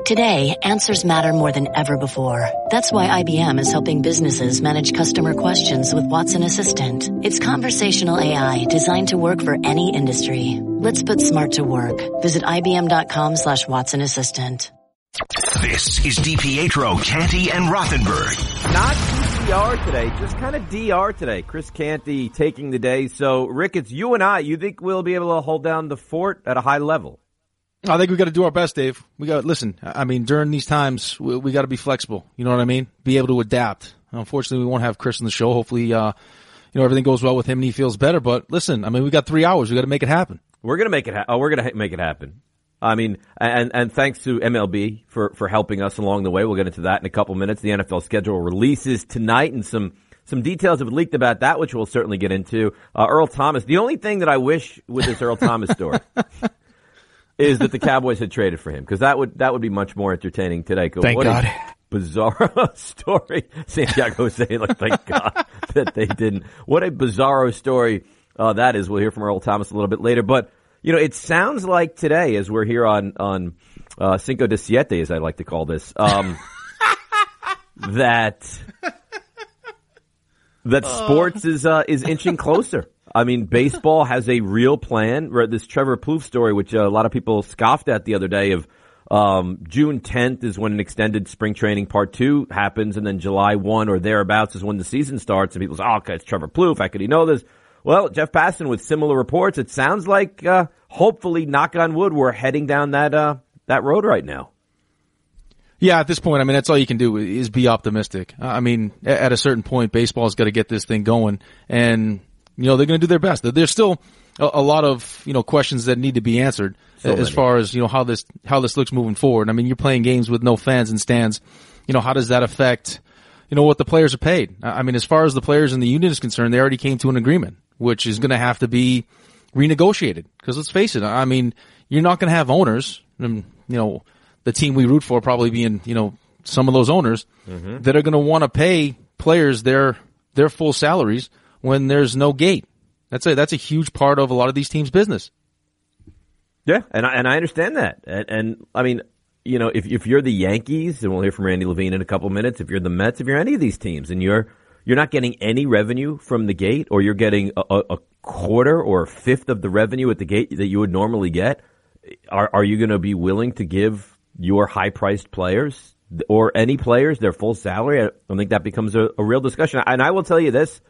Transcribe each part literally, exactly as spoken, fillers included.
Today, answers matter more than ever before. That's why I B M is helping businesses manage customer questions with Watson Assistant. It's conversational A I designed to work for any industry. Let's put smart to work. Visit ibm.com slash Watson Assistant. This is DiPietro, Canty, and Rothenberg. Not D C R today, just kind of D R today. Chris Canty taking the day. So, Rick, it's you and I. You think we'll be able to hold down the fort at a high level? I think we got to do our best, Dave. We got listen. I mean, during these times, we, we got to be flexible. You know what I mean? Be able to adapt. Unfortunately, we won't have Chris on the show. Hopefully, uh, you know, everything goes well with him and he feels better. But listen, I mean, we got three hours. We got to make it happen. We're gonna make it. Ha- oh, we're gonna ha- make it happen. I mean, and and thanks to M L B for for helping us along the way. We'll get into that in a couple minutes. The N F L schedule releases tonight, and some some details have leaked about that, which we'll certainly get into. Uh, Earl Thomas. The only thing that I wish with this Earl Thomas story is that the Cowboys had traded for him, because that would that would be much more entertaining today. Thank what God. A bizarro story. Santiago saying, like, thank God that they didn't. What a bizarro story uh, that is. We'll hear from Earl Thomas a little bit later. But, you know, it sounds like today, as we're here on, on uh, Cinco de Siete, as I like to call this, um, that that sports is uh, is inching closer. I mean, baseball has a real plan. This Trevor Plouffe story, which uh, a lot of people scoffed at the other day, of um, June tenth is when an extended spring training part two happens, and then July first or thereabouts is when the season starts, and people say, oh, okay, it's Trevor Plouffe. How could he know this? Well, Jeff Passan with similar reports. It sounds like, uh, hopefully, knock on wood, we're heading down that uh, that road right now. Yeah, at this point, I mean, that's all you can do is be optimistic. I mean, at a certain point, baseball's got to get this thing going, and you know, they're going to do their best. There's still a, a lot of, you know, questions that need to be answered so as many. far as, you know, how this, how this looks moving forward. I mean, you're playing games with no fans and stands. You know, how does that affect, you know, what the players are paid? I mean, as far as the players in the union is concerned, they already came to an agreement, which is going to have to be renegotiated. Because let's face it, I mean, you're not going to have owners, and, you know, the team we root for probably being, you know, some of those owners mm-hmm. that are going to want to pay players their, their full salaries when there's no gate. That's a, that's a huge part of a lot of these teams' business. Yeah, and I, and I understand that. And, and I mean, you know, if if you're the Yankees, and we'll hear from Randy Levine in a couple minutes, if you're the Mets, if you're any of these teams, and you're you're not getting any revenue from the gate, or you're getting a, a quarter or a fifth of the revenue at the gate that you would normally get, are are you going to be willing to give your high-priced players or any players their full salary? I don't think that becomes a, a real discussion. And I will tell you this.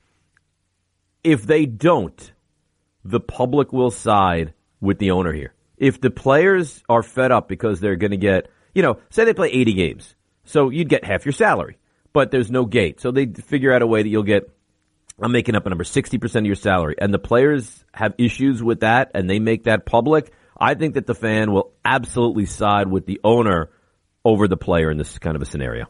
If they don't, the public will side with the owner here. If the players are fed up because they're going to get, you know, say they play eighty games, so you'd get half your salary, but there's no gate. So they figure out a way that you'll get, I'm making up a number, sixty percent of your salary. And the players have issues with that, and they make that public. I think that the fan will absolutely side with the owner over the player in this kind of a scenario.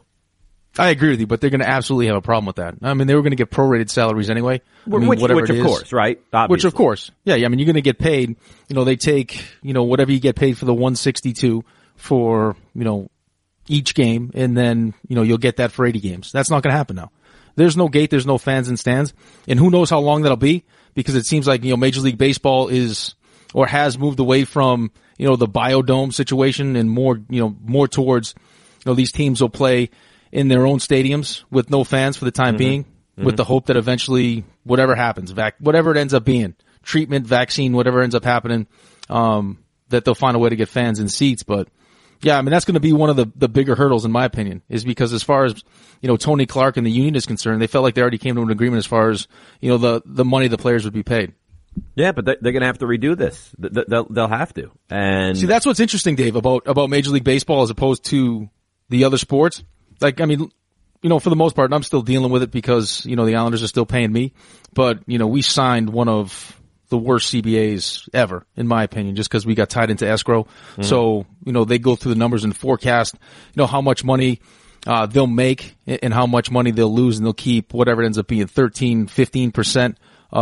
I agree with you, but they're going to absolutely have a problem with that. I mean, they were going to get prorated salaries anyway. I mean, which, whatever which it of is. course, right? Obviously. Which of course, yeah, yeah. I mean, you're going to get paid. You know, they take, you know, whatever you get paid for the one sixty-two for, you know, each game, and then, you know, you'll get that for eighty games. That's not going to happen now. There's no gate, there's no fans and stands, and who knows how long that'll be, because it seems like, you know, Major League Baseball is, or has moved away from, you know, the biodome situation and more, you know, more towards, you know, these teams will play in their own stadiums with no fans for the time mm-hmm. being, mm-hmm. with the hope that eventually whatever happens, vac- whatever it ends up being, treatment, vaccine, whatever ends up happening, um, that they'll find a way to get fans in seats. But yeah, I mean, that's going to be one of the, the bigger hurdles in my opinion, is because as far as, you know, Tony Clark and the union is concerned, they felt like they already came to an agreement as far as, you know, the, the money the players would be paid. Yeah, but they're going to have to redo this. They'll, they'll have to. And see, that's what's interesting, Dave, about, about Major League Baseball as opposed to the other sports. Like, I mean, you know, for the most part, I'm still dealing with it because, you know, the Islanders are still paying me. But, you know, we signed one of the worst C B As ever, in my opinion, just because we got tied into escrow. Mm-hmm. So, you know, they go through the numbers and forecast, you know, how much money uh they'll make and how much money they'll lose, and they'll keep whatever it ends up being, thirteen, fifteen percent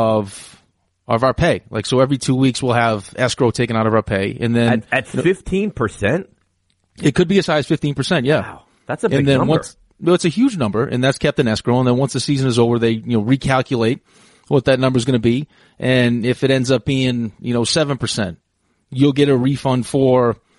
of of our pay. Like, so every two weeks we'll have escrow taken out of our pay. And then at, at fifteen percent? It could be as high as fifteen percent, yeah. Wow. That's a big and then number. Once, well, it's a huge number, and that's kept in escrow. And then once the season is over, they, you know, recalculate what that number is going to be. And if it ends up being, you know, seven percent, you'll get a refund for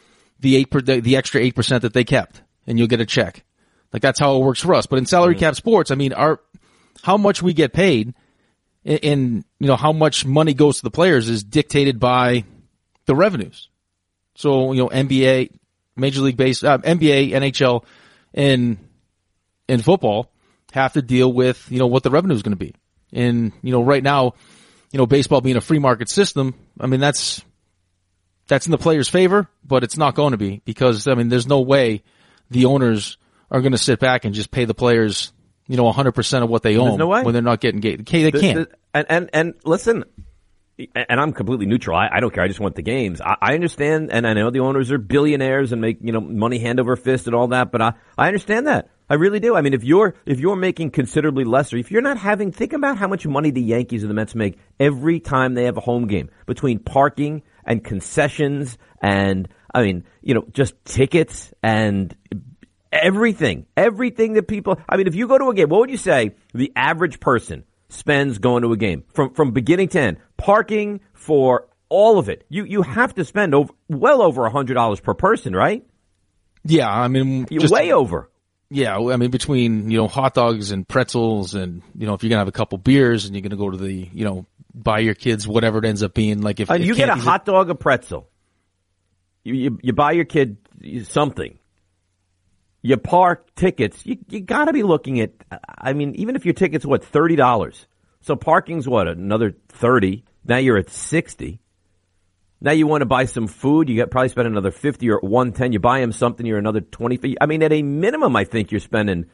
the eight per, the, the extra eight percent that they kept, and you'll get a check. Like that's how it works for us. But in salary cap sports, I mean, our how much we get paid, and, and you know how much money goes to the players is dictated by the revenues. So you know, N B A, Major League Base, uh, N B A, N H L, and and football have to deal with you know what the revenue is going to be. And you know, right now, you know, baseball being a free market system, I mean that's that's in the players' favor, but it's not going to be because I mean, there's no way the owners are going to sit back and just pay the players, you know, one hundred percent of what they own no when they're not getting gated. They can't. The, the, and, and, and listen, and I'm completely neutral. I, I don't care. I just want the games. I, I understand, and I know the owners are billionaires and make, you know, money hand over fist and all that, but I, I understand that. I really do. I mean, if you're, if you're making considerably less, or if you're not having, think about how much money the Yankees and the Mets make every time they have a home game between parking and concessions and, I mean, you know, just tickets and everything, everything that people, I mean, if you go to a game, what would you say the average person spends going to a game from, from beginning to end? Parking for all of it. You, you have to spend over, well over a hundred dollars per person, right? Yeah. I mean, You're just, way over. Yeah. I mean, between, you know, hot dogs and pretzels and, you know, if you're going to have a couple beers and you're going to go to the, you know, buy your kids, whatever it ends up being, like if, uh, if you get a hot dog, a pretzel, you, you, you buy your kid something. You park tickets, you, you gotta be looking at, I mean, even if your ticket's what, thirty dollars. So parking's what, another thirty. Now you're at sixty. Now you want to buy some food, you got probably spend another fifty or one ten. You buy him something, you're another twenty. I mean, at a minimum, I think you're spending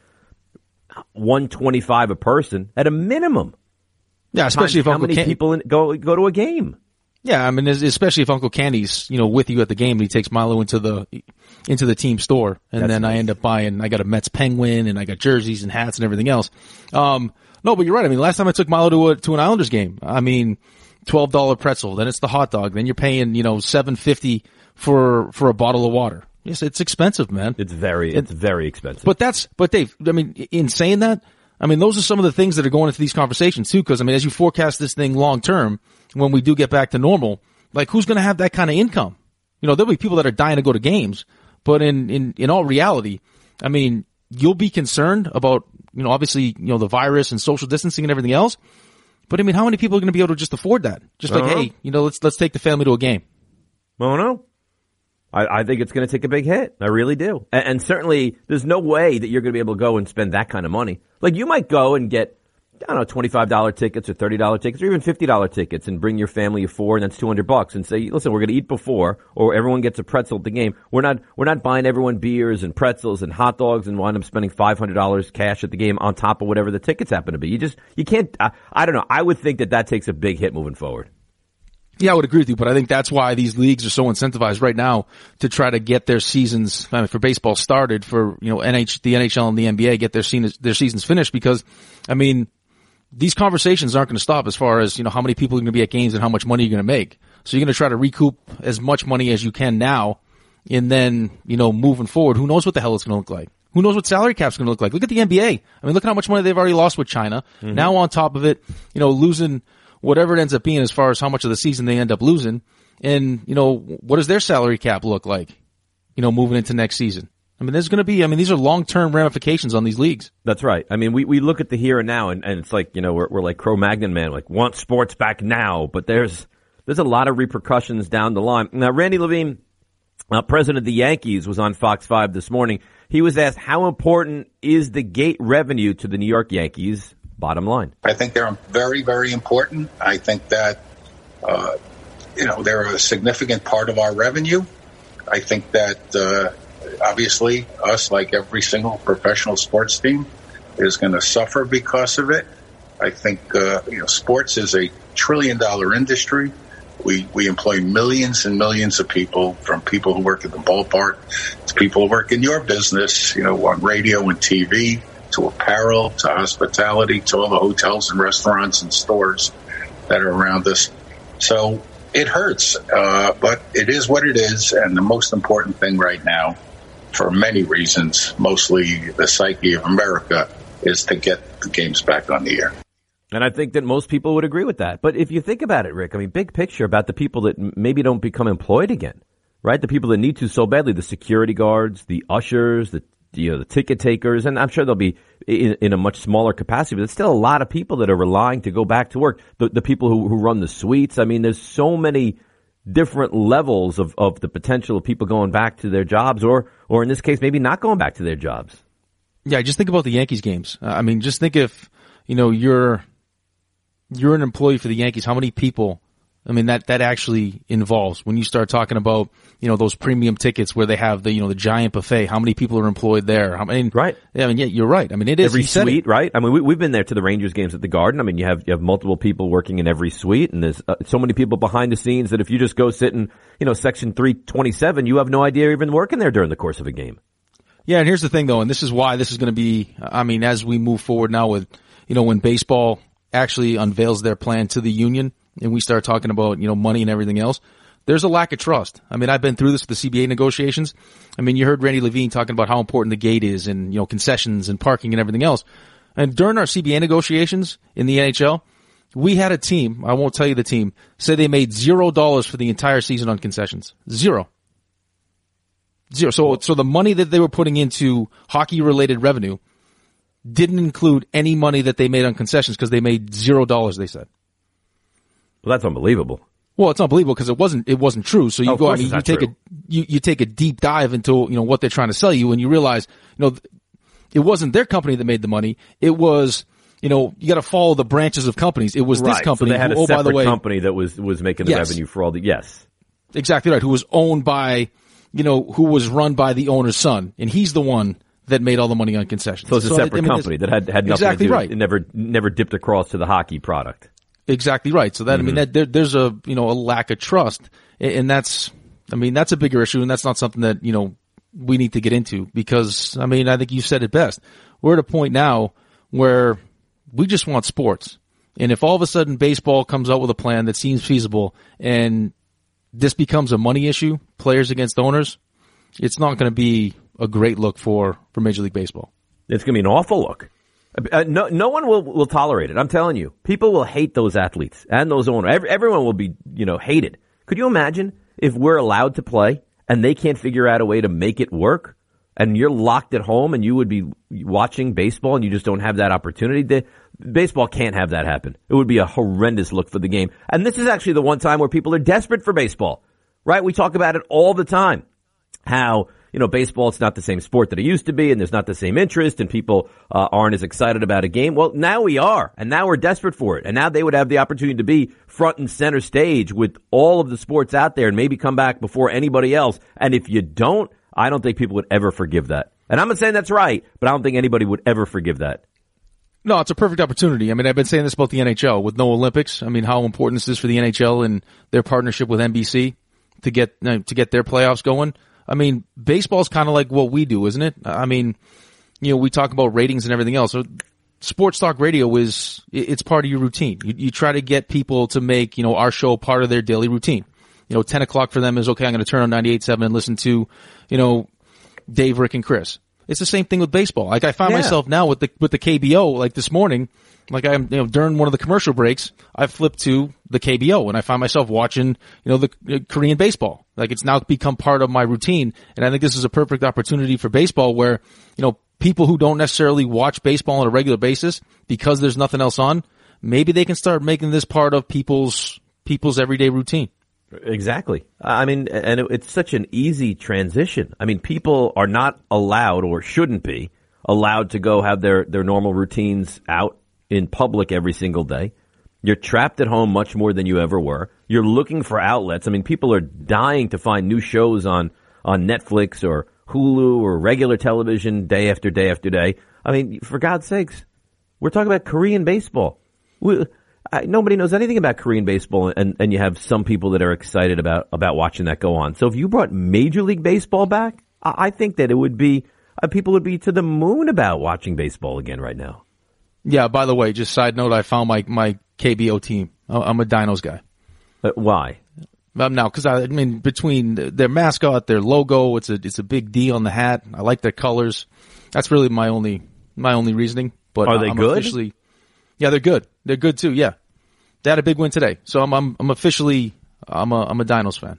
one twenty-five a person. At a minimum. Yeah, especially if how Uncle many Ken- people in, go go to a game. Yeah, I mean, especially if Uncle Candy's, you know, with you at the game, and he takes Milo into the into the team store, and That's then nice. I end up buying. I got a Mets penguin, and I got jerseys and hats and everything else. Um, no, but you're right. I mean, last time I took Milo to a to an Islanders game, I mean, twelve dollar pretzel, then it's the hot dog, then you're paying, you know, seven fifty for for a bottle of water. Yes, it's expensive, man. It's very, it's very expensive. But that's, but Dave, I mean, in saying that, I mean, those are some of the things that are going into these conversations too, because I mean, as you forecast this thing long term, when we do get back to normal, like who's going to have that kind of income? You know, there'll be people that are dying to go to games, but in, in, in all reality, I mean, you'll be concerned about, you know, obviously, you know, the virus and social distancing and everything else. But I mean, how many people are going to be able to just afford that? Just like, hey, you know, let's, let's take the family to a game. I don't know. I, I think it's going to take a big hit. I really do. And, and certainly there's no way that you're going to be able to go and spend that kind of money. Like you might go and get, I don't know, twenty-five dollar tickets or thirty dollar tickets or even fifty dollar tickets and bring your family of four and that's two hundred bucks and say, listen, we're going to eat before or everyone gets a pretzel at the game. We're not, we're not buying everyone beers and pretzels and hot dogs and wind up spending five hundred dollars cash at the game on top of whatever the tickets happen to be. You just, you can't, I, I don't know. I would think that that takes a big hit moving forward. Yeah, I would agree with you, but I think that's why these leagues are so incentivized right now to try to get their seasons, I mean, for baseball started, for, you know, N H, the N H L and the N B A get their seasons, their seasons finished because, I mean, these conversations aren't going to stop as far as, you know, how many people are going to be at games and how much money you're going to make. So you're going to try to recoup as much money as you can now, and then, you know, moving forward, who knows what the hell it's going to look like? Who knows what salary cap's going to look like? Look at the N B A. I mean, look at how much money they've already lost with China. Mm-hmm. Now on top of it, you know, losing whatever it ends up being as far as how much of the season they end up losing. And, you know, what does their salary cap look like, you know, moving into next season? I mean, there's going to be, I mean, these are long-term ramifications on these leagues. That's right. I mean, we, we look at the here and now and, and it's like, you know, we're, we're like Cro-Magnon man, like want sports back now, but there's, there's a lot of repercussions down the line. Now, Randy Levine, uh, president of the Yankees, was on Fox five this morning. He was asked, how important is the gate revenue to the New York Yankees? Bottom line. I think they're very, very important. I think that, uh, you know, they're a significant part of our revenue. I think that, uh, obviously us, like every single professional sports team, is going to suffer because of it. I think, uh, you know, sports is a trillion dollar industry. We, we employ millions and millions of people, from people who work at the ballpark to people who work in your business, you know, on radio and T V, to apparel, to hospitality, to all the hotels and restaurants and stores that are around us. So it hurts, uh, but it is what it is. And the most important thing right now, for many reasons, mostly the psyche of America, is to get the games back on the air. And I think that most people would agree with that. But if you think about it, Rick, I mean, big picture about the people that maybe don't become employed again. right? The people that need to so badly, the security guards, the ushers, the you know the ticket takers, and I'm sure they'll be in, in a much smaller capacity, but there's still a lot of people that are relying to go back to work. The, the people who, who run the suites. I mean, there's so many different levels of, of the potential of people going back to their jobs, or or in this case, maybe not going back to their jobs. Yeah, just think about the Yankees games. I mean, just think if you know you're you're an employee for the Yankees, how many people? I mean, that, that actually involves when you start talking about, you know, those premium tickets where they have the, you know, the giant buffet. How many people are employed there? How many? Right. Yeah, I mean, yeah, you're right. I mean, it is every suite, right? I mean, we, we've been there to the Rangers games at the Garden. I mean, you have you have multiple people working in every suite, and there's uh, so many people behind the scenes that if you just go sit in, you know, section three twenty-seven, you have no idea you're even working there during the course of a game. Yeah, and here's the thing, though, and this is why this is going to be. I mean, as we move forward now with, you know, when baseball actually unveils their plan to the union, and we start talking about, you know, money and everything else, there's a lack of trust. I mean, I've been through this with the C B A negotiations. I mean, you heard Randy Levine talking about how important the gate is and, you know, concessions and parking and everything else. And during our C B A negotiations in the N H L, we had a team, I won't tell you the team, say they made zero dollars for the entire season on concessions. Zero. Zero. So, so the money that they were putting into hockey-related revenue didn't include any money that they made on concessions because they made zero dollars, they said. Well, that's unbelievable. Well, it's unbelievable because it wasn't, it wasn't true. So you oh, go, I mean, you take true. a, you, you take a deep dive into, you know, what they're trying to sell you, and you realize, you know, it wasn't their company that made the money. It was, you know, you got to follow the branches of companies. It was right. this company. So they had who, a oh, by the way, company that was, was making the yes. revenue for all the, yes. Exactly right. Who was owned by, you know, who was run by the owner's son. And he's the one that made all the money on concessions. So it's a so, separate I mean, company that had, had nothing exactly to do. Right. It never, never dipped across to the hockey product. Exactly right. So that, mm-hmm. I mean, that there, there's a, you know, a lack of trust, and that's, I mean, that's a bigger issue, and that's not something that, you know, we need to get into because, I mean, I think you said it best. We're at a point now where we just want sports. And if all of a sudden baseball comes out with a plan that seems feasible and this becomes a money issue, players against owners, it's not going to be a great look for, for Major League Baseball. It's going to be an awful look. Uh, no, no one will, will tolerate it. I'm telling you, people will hate those athletes and those owners. Every, everyone will be, you know, hated. Could you imagine if we're allowed to play and they can't figure out a way to make it work, and you're locked at home and you would be watching baseball and you just don't have that opportunity? The, baseball can't have that happen. It would be a horrendous look for the game. And this is actually the one time where people are desperate for baseball, right? We talk about it all the time. How, you know, baseball, it's not the same sport that it used to be, and there's not the same interest, and people uh, aren't as excited about a game. Well, now we are, and now we're desperate for it. And now they would have the opportunity to be front and center stage with all of the sports out there and maybe come back before anybody else. And if you don't, I don't think people would ever forgive that. And I'm not saying that's right, but I don't think anybody would ever forgive that. No, it's a perfect opportunity. I mean, I've been saying this about the N H L with no Olympics. I mean, how important this is for the N H L and their partnership with N B C to get uh, to get their playoffs going. I mean, baseball's kind of like what we do, isn't it? I mean, you know, we talk about ratings and everything else. So sports talk radio is, it's part of your routine. You, you try to get people to make, you know, our show part of their daily routine. You know, ten o'clock for them is, okay, I'm going to turn on ninety-eight point seven and listen to, you know, Dave, Rick, and Chris. It's the same thing with baseball. Like I find yeah. myself now with the, with the K B O, like this morning, like I'm, you know, during one of the commercial breaks, I flipped to the K B O and I find myself watching, you know, the uh, Korean baseball. Like it's now become part of my routine. And I think this is a perfect opportunity for baseball where, you know, people who don't necessarily watch baseball on a regular basis because there's nothing else on, maybe they can start making this part of people's, people's everyday routine. Exactly. I mean, and it, it's such an easy transition. I mean, people are not allowed or shouldn't be allowed to go have their, their normal routines out in public every single day. You're trapped at home much more than you ever were. You're looking for outlets. I mean, people are dying to find new shows on, on Netflix or Hulu or regular television day after day after day. I mean, for God's sakes, we're talking about Korean baseball. We, I, nobody knows anything about Korean baseball, and, and you have some people that are excited about, about watching that go on. So if you brought Major League Baseball back, I, I think that it would be, uh, people would be to the moon about watching baseball again right now. Yeah, by the way, just side note, I found my, my K B O team. I'm a Dinos guy. But why? Um, now, because I, I mean, between their mascot, their logo, it's a it's a big D on the hat. I like their colors. That's really my only my only reasoning. But are they I'm good? Officially, yeah, they're good. They're good too. Yeah, they had a big win today, so I'm I'm, I'm officially I'm a I'm a Dinos fan.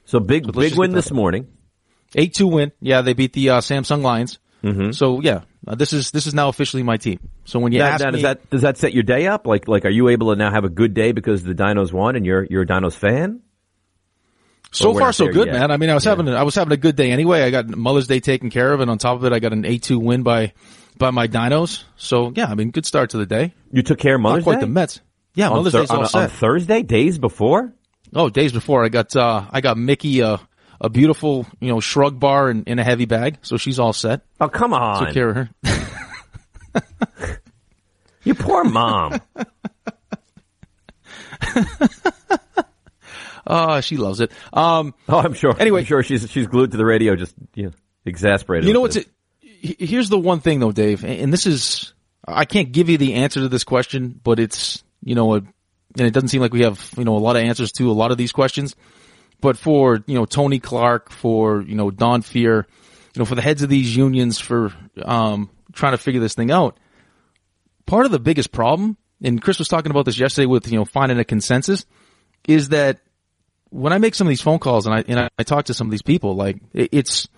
So big, So let's big just win get this that. morning. eight two win. Yeah, they beat the uh, Samsung Lions. Mm-hmm. So yeah, uh, this is this is now officially my team. So when you Now, ask now, me, does that does that set your day up? Like like are you able to now have a good day because the Dinos won and you're you're a Dinos fan? so Or we're far not so there good, yet? man. I mean, I was Yeah. having a, I was having a good day anyway. I got Mother's Day taken care of, and on top of it, I got an eight two win by by my Dinos. So yeah, I mean, good start to the day. You took care of Mother's Not quite Day? the Mets. Yeah, on, Mother's thir- Day's all on, set. on Thursday, days before? Oh, days before I got uh I got Mickey uh, a beautiful you know shrug bar in, in a heavy bag, so she's all set. Oh, come on. Took care of her. You poor mom. Oh, she loves it. Um, Oh, I'm sure. Anyway. I'm sure she's she's glued to the radio, just you know, exasperated. you know with what's this. it? Here's the one thing though, Dave, and this is I can't give you the answer to this question, but it's you know, a, and it doesn't seem like we have you know a lot of answers to a lot of these questions. But for you know Tony Clark, for you know Don Fear, you know for the heads of these unions, for um, trying to figure this thing out, part of the biggest problem, and Chris was talking about this yesterday with you know finding a consensus, is that when I make some of these phone calls and I and I, I talk to some of these people, like it, it's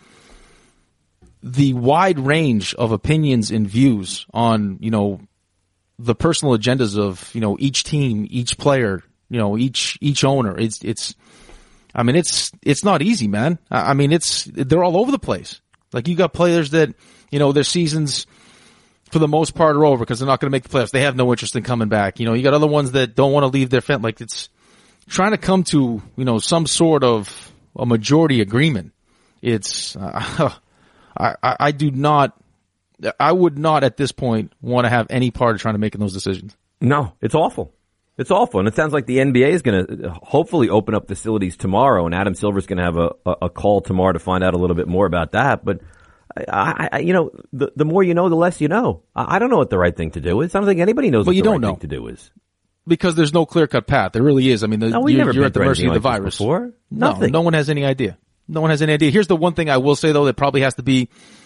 the wide range of opinions and views on you know the personal agendas of you know each team, each player, you know each each owner. It's it's. I mean, it's, it's not easy, man. I I mean, it's, they're all over the place. Like you got players that, you know, their seasons for the most part are over because they're not going to make the playoffs. They have no interest in coming back. You know, you got other ones that don't want to leave their fan. Like it's trying to come to, you know, some sort of a majority agreement. It's, uh, I, I, I do not, I would not at this point want to have any part of trying to making those decisions. No, it's awful. It's awful, and it sounds like the N B A is going to hopefully open up facilities tomorrow, and Adam Silver's going to have a, a, a call tomorrow to find out a little bit more about that. But I, I you know, the the more you know, the less you know. I, I don't know what the right thing to do is. I don't think anybody knows Well, what you the don't right know. thing to do is. Because there's no clear-cut path. There really is. I mean, the, No, we've you're, never you're been at the through mercy of anything the like this virus. before. No, Nothing. no one has any idea. No one has any idea. Here's the one thing I will say, though, that probably has to be,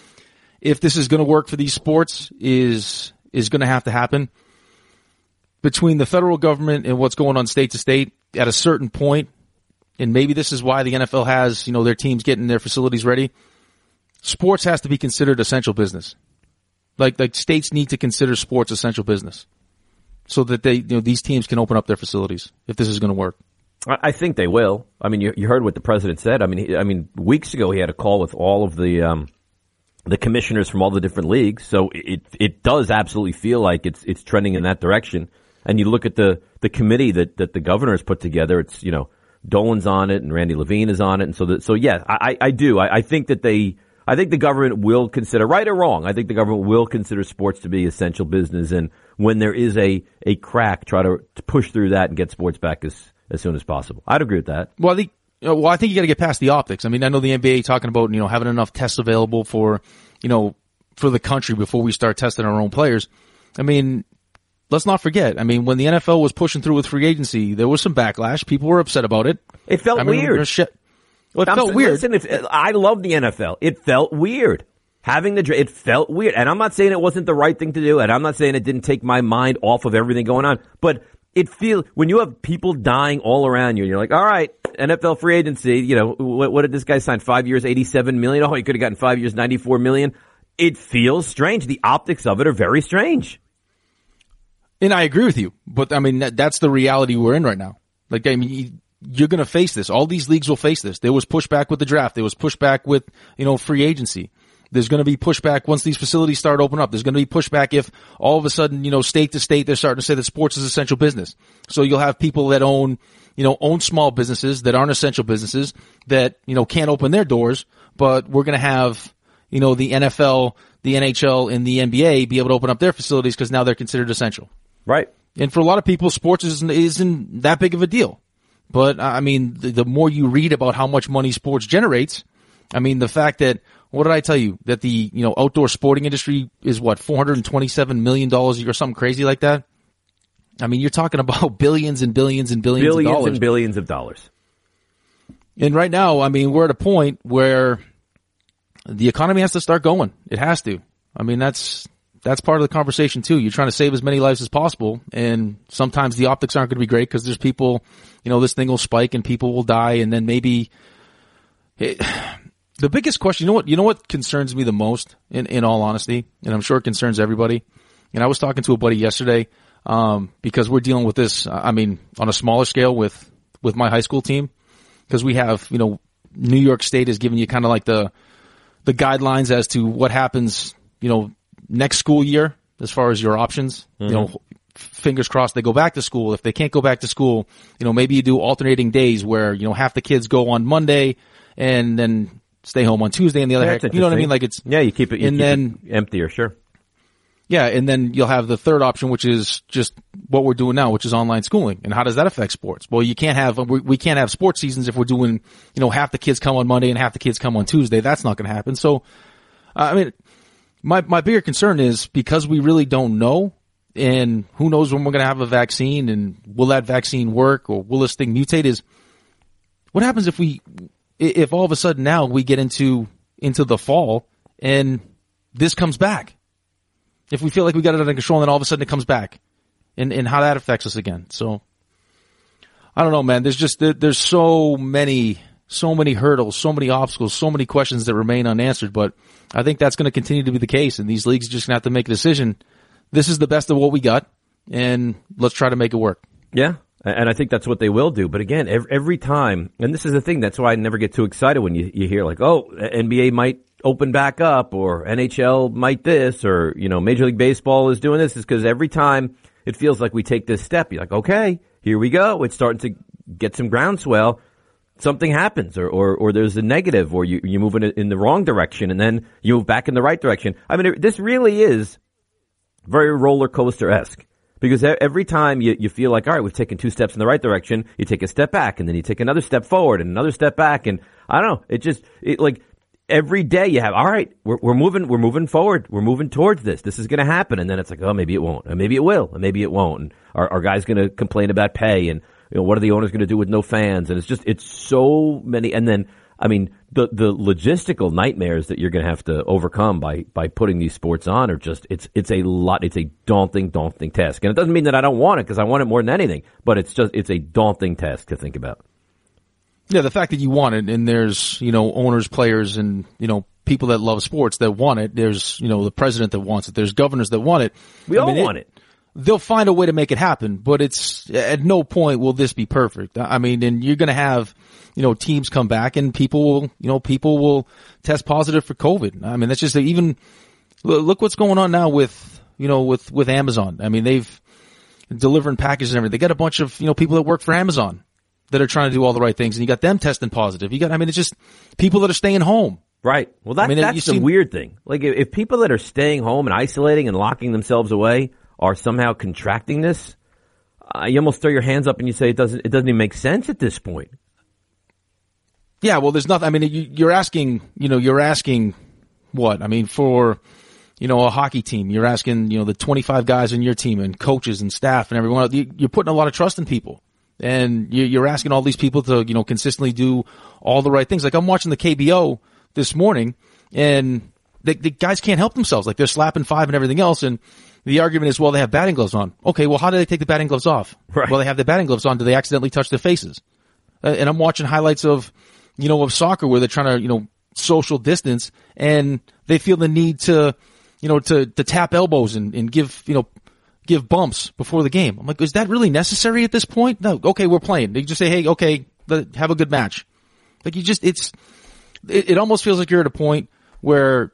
if this is going to work for these sports, is is going to have to happen between the federal government and what's going on state to state at a certain point, and maybe this is why the N F L has, you know, their teams getting their facilities ready. Sports has to be considered essential business. Like, like states need to consider sports essential business so that they, you know, these teams can open up their facilities if this is going to work. I I think they will. I mean, you, you heard what the president said. I mean, he, I mean, weeks ago he had a call with all of the um, the commissioners from all the different leagues. So it it does absolutely feel like it's it's trending in that direction. And you look at the the committee that that the governor has put together. It's you know Dolan's on it and Randy Levine is on it. And so that so yeah, I I do. I, I think that they. I think the government will consider, right or wrong, I think the government will consider sports to be essential business. And when there is a, a crack, try to, to push through that and get sports back as, as soon as possible. I'd agree with that. Well, I think, well, I think you got to get past the optics. I mean, I know the N B A talking about, you know, having enough tests available for, you know, for the country before we start testing our own players. I mean, let's not forget. I mean, when the N F L was pushing through with free agency, there was some backlash. People were upset about it. It felt I mean, weird. sh- Well, it I'm felt s- weird. Listen, if, I love the N F L. It felt weird. Having the, dra- it felt weird. And I'm not saying it wasn't the right thing to do, and I'm not saying it didn't take my mind off of everything going on, but it feel, when you have people dying all around you and you're like, all right, N F L free agency, you know, what, what did this guy sign? Five years, eighty-seven million? Oh, he could have gotten five years, ninety-four million. It feels strange. The optics of it are very strange. And I agree with you, but I mean, that, that's the reality we're in right now. Like, I mean, you, you're going to face this. All these leagues will face this. There was pushback with the draft. There was pushback with, you know, free agency. There's going to be pushback once these facilities start opening up. There's going to be pushback if all of a sudden, you know, state to state, they're starting to say that sports is essential business. So you'll have people that own, you know, own small businesses that aren't essential businesses that, you know, can't open their doors, but we're going to have, you know, the N F L, the N H L, and the N B A be able to open up their facilities because now they're considered essential. Right. And for a lot of people, sports isn't, isn't that big of a deal. But, I mean, the, the more you read about how much money sports generates, I mean, the fact that, what did I tell you? That the, you know, outdoor sporting industry is what, four hundred twenty-seven million dollars a year or something crazy like that? I mean, you're talking about billions and billions and billions, Billions of dollars. and billions of dollars. And right now, I mean, we're at a point where the economy has to start going. It has to. I mean, that's, that's part of the conversation too. You're trying to save as many lives as possible, and sometimes the optics aren't going to be great because there's people, you know, this thing will spike and people will die, and then maybe, It, the biggest question, you know what, you know what concerns me the most, in, in all honesty, and I'm sure it concerns everybody. And I was talking to a buddy yesterday, um, because we're dealing with this, I mean, on a smaller scale with, with my high school team, because we have, you know, New York State is giving you kind of like the, the guidelines as to what happens, you know, next school year as far as your options. Mm-hmm. You know, fingers crossed they go back to school. If they can't go back to school, you know, maybe you do alternating days where, you know, half the kids go on Monday and then stay home on Tuesday and the other yeah, half, you know what I mean? Like it's, yeah, you keep it, you and keep then, it emptier, sure. Yeah, and then you'll have the third option, which is just what we're doing now, which is online schooling. And how does that affect sports? Well, you can't have, we can't have sports seasons if we're doing, you know, half the kids come on Monday and half the kids come on Tuesday. That's not going to happen. So, uh, I mean, my, my bigger concern is because we really don't know, and who knows when we're going to have a vaccine, and will that vaccine work, or will this thing mutate, is what happens if we, if all of a sudden now we get into, into the fall and this comes back? If we feel like we got it under control and then all of a sudden it comes back, and, and how that affects us again. So, I don't know, man. There's just, there, there's so many, so many hurdles, so many obstacles, so many questions that remain unanswered, but I think that's going to continue to be the case, and these leagues are just going to have to make a decision. This is the best of what we got, and let's try to make it work. Yeah, and I think that's what they will do. But again, every, every time, and this is the thing, that's why I never get too excited when you, you hear like, oh, N B A might open back up, or N H L might this, or, you know, Major League Baseball is doing this, is because every time it feels like we take this step, you're like, okay, here we go. It's starting to get some groundswell. Something happens, or, or, or there's a negative, or you, you move in, in the wrong direction, and then you move back in the right direction. I mean, it, this really is very roller coaster-esque, because every time you, you feel like, all right, we've taken two steps in the right direction, you take a step back, and then you take another step forward, and another step back, and I don't know, it just, it, like, every day you have, all right, we're, we're moving, we're moving forward. We're moving towards this. This is going to happen. And then it's like, oh, maybe it won't. And maybe it will. And maybe it won't. And our, our guy's going to complain about pay. And, you know, what are the owners going to do with no fans? And it's just, it's so many. And then, I mean, the, the logistical nightmares that you're going to have to overcome by, by putting these sports on are just, it's, it's a lot, it's a daunting, daunting task. And it doesn't mean that I don't want it, because I want it more than anything, but it's just, it's a daunting task to think about. Yeah, the fact that you want it, and there's, you know, owners, players, and, you know, people that love sports that want it. There's, you know, the president that wants it. There's governors that want it. We I all mean, want it, it. They'll find a way to make it happen, but it's, at no point will this be perfect. I mean, and you're going to have, you know, teams come back, and people will, you know, people will test positive for COVID. I mean, that's just even, look what's going on now with, you know, with, with Amazon. I mean, they've delivering packages and everything. They got a bunch of, you know, people that work for Amazon that are trying to do all the right things, and you got them testing positive. You got, I mean, it's just people that are staying home. Right. Well, that, I mean, that's the seen, weird thing. Like, if, if people that are staying home and isolating and locking themselves away are somehow contracting this, uh, you almost throw your hands up and you say it doesn't, it doesn't even make sense at this point. Yeah, well, there's nothing, I mean, you, you're asking, you know, you're asking what? I mean, for, you know, a hockey team, you're asking, you know, the twenty-five guys on your team and coaches and staff and everyone else, you're putting a lot of trust in people. And you're asking all these people to, you know, consistently do all the right things. Like, I'm watching the K B O this morning, and the, the guys can't help themselves. Like, they're slapping five and everything else. And the argument is, well, they have batting gloves on. Okay, well, how do they take the batting gloves off? Right. Well, they have the batting gloves on. Do they accidentally touch their faces? Uh, and I'm watching highlights of, you know, of soccer where they're trying to, you know, social distance, and they feel the need to, you know, to, to tap elbows and, and give, you know, give bumps before the game. I'm like, is that really necessary at this point? No. Okay, we're playing. They just say, hey, okay, have a good match. Like, you just, it's, it, it almost feels like you're at a point where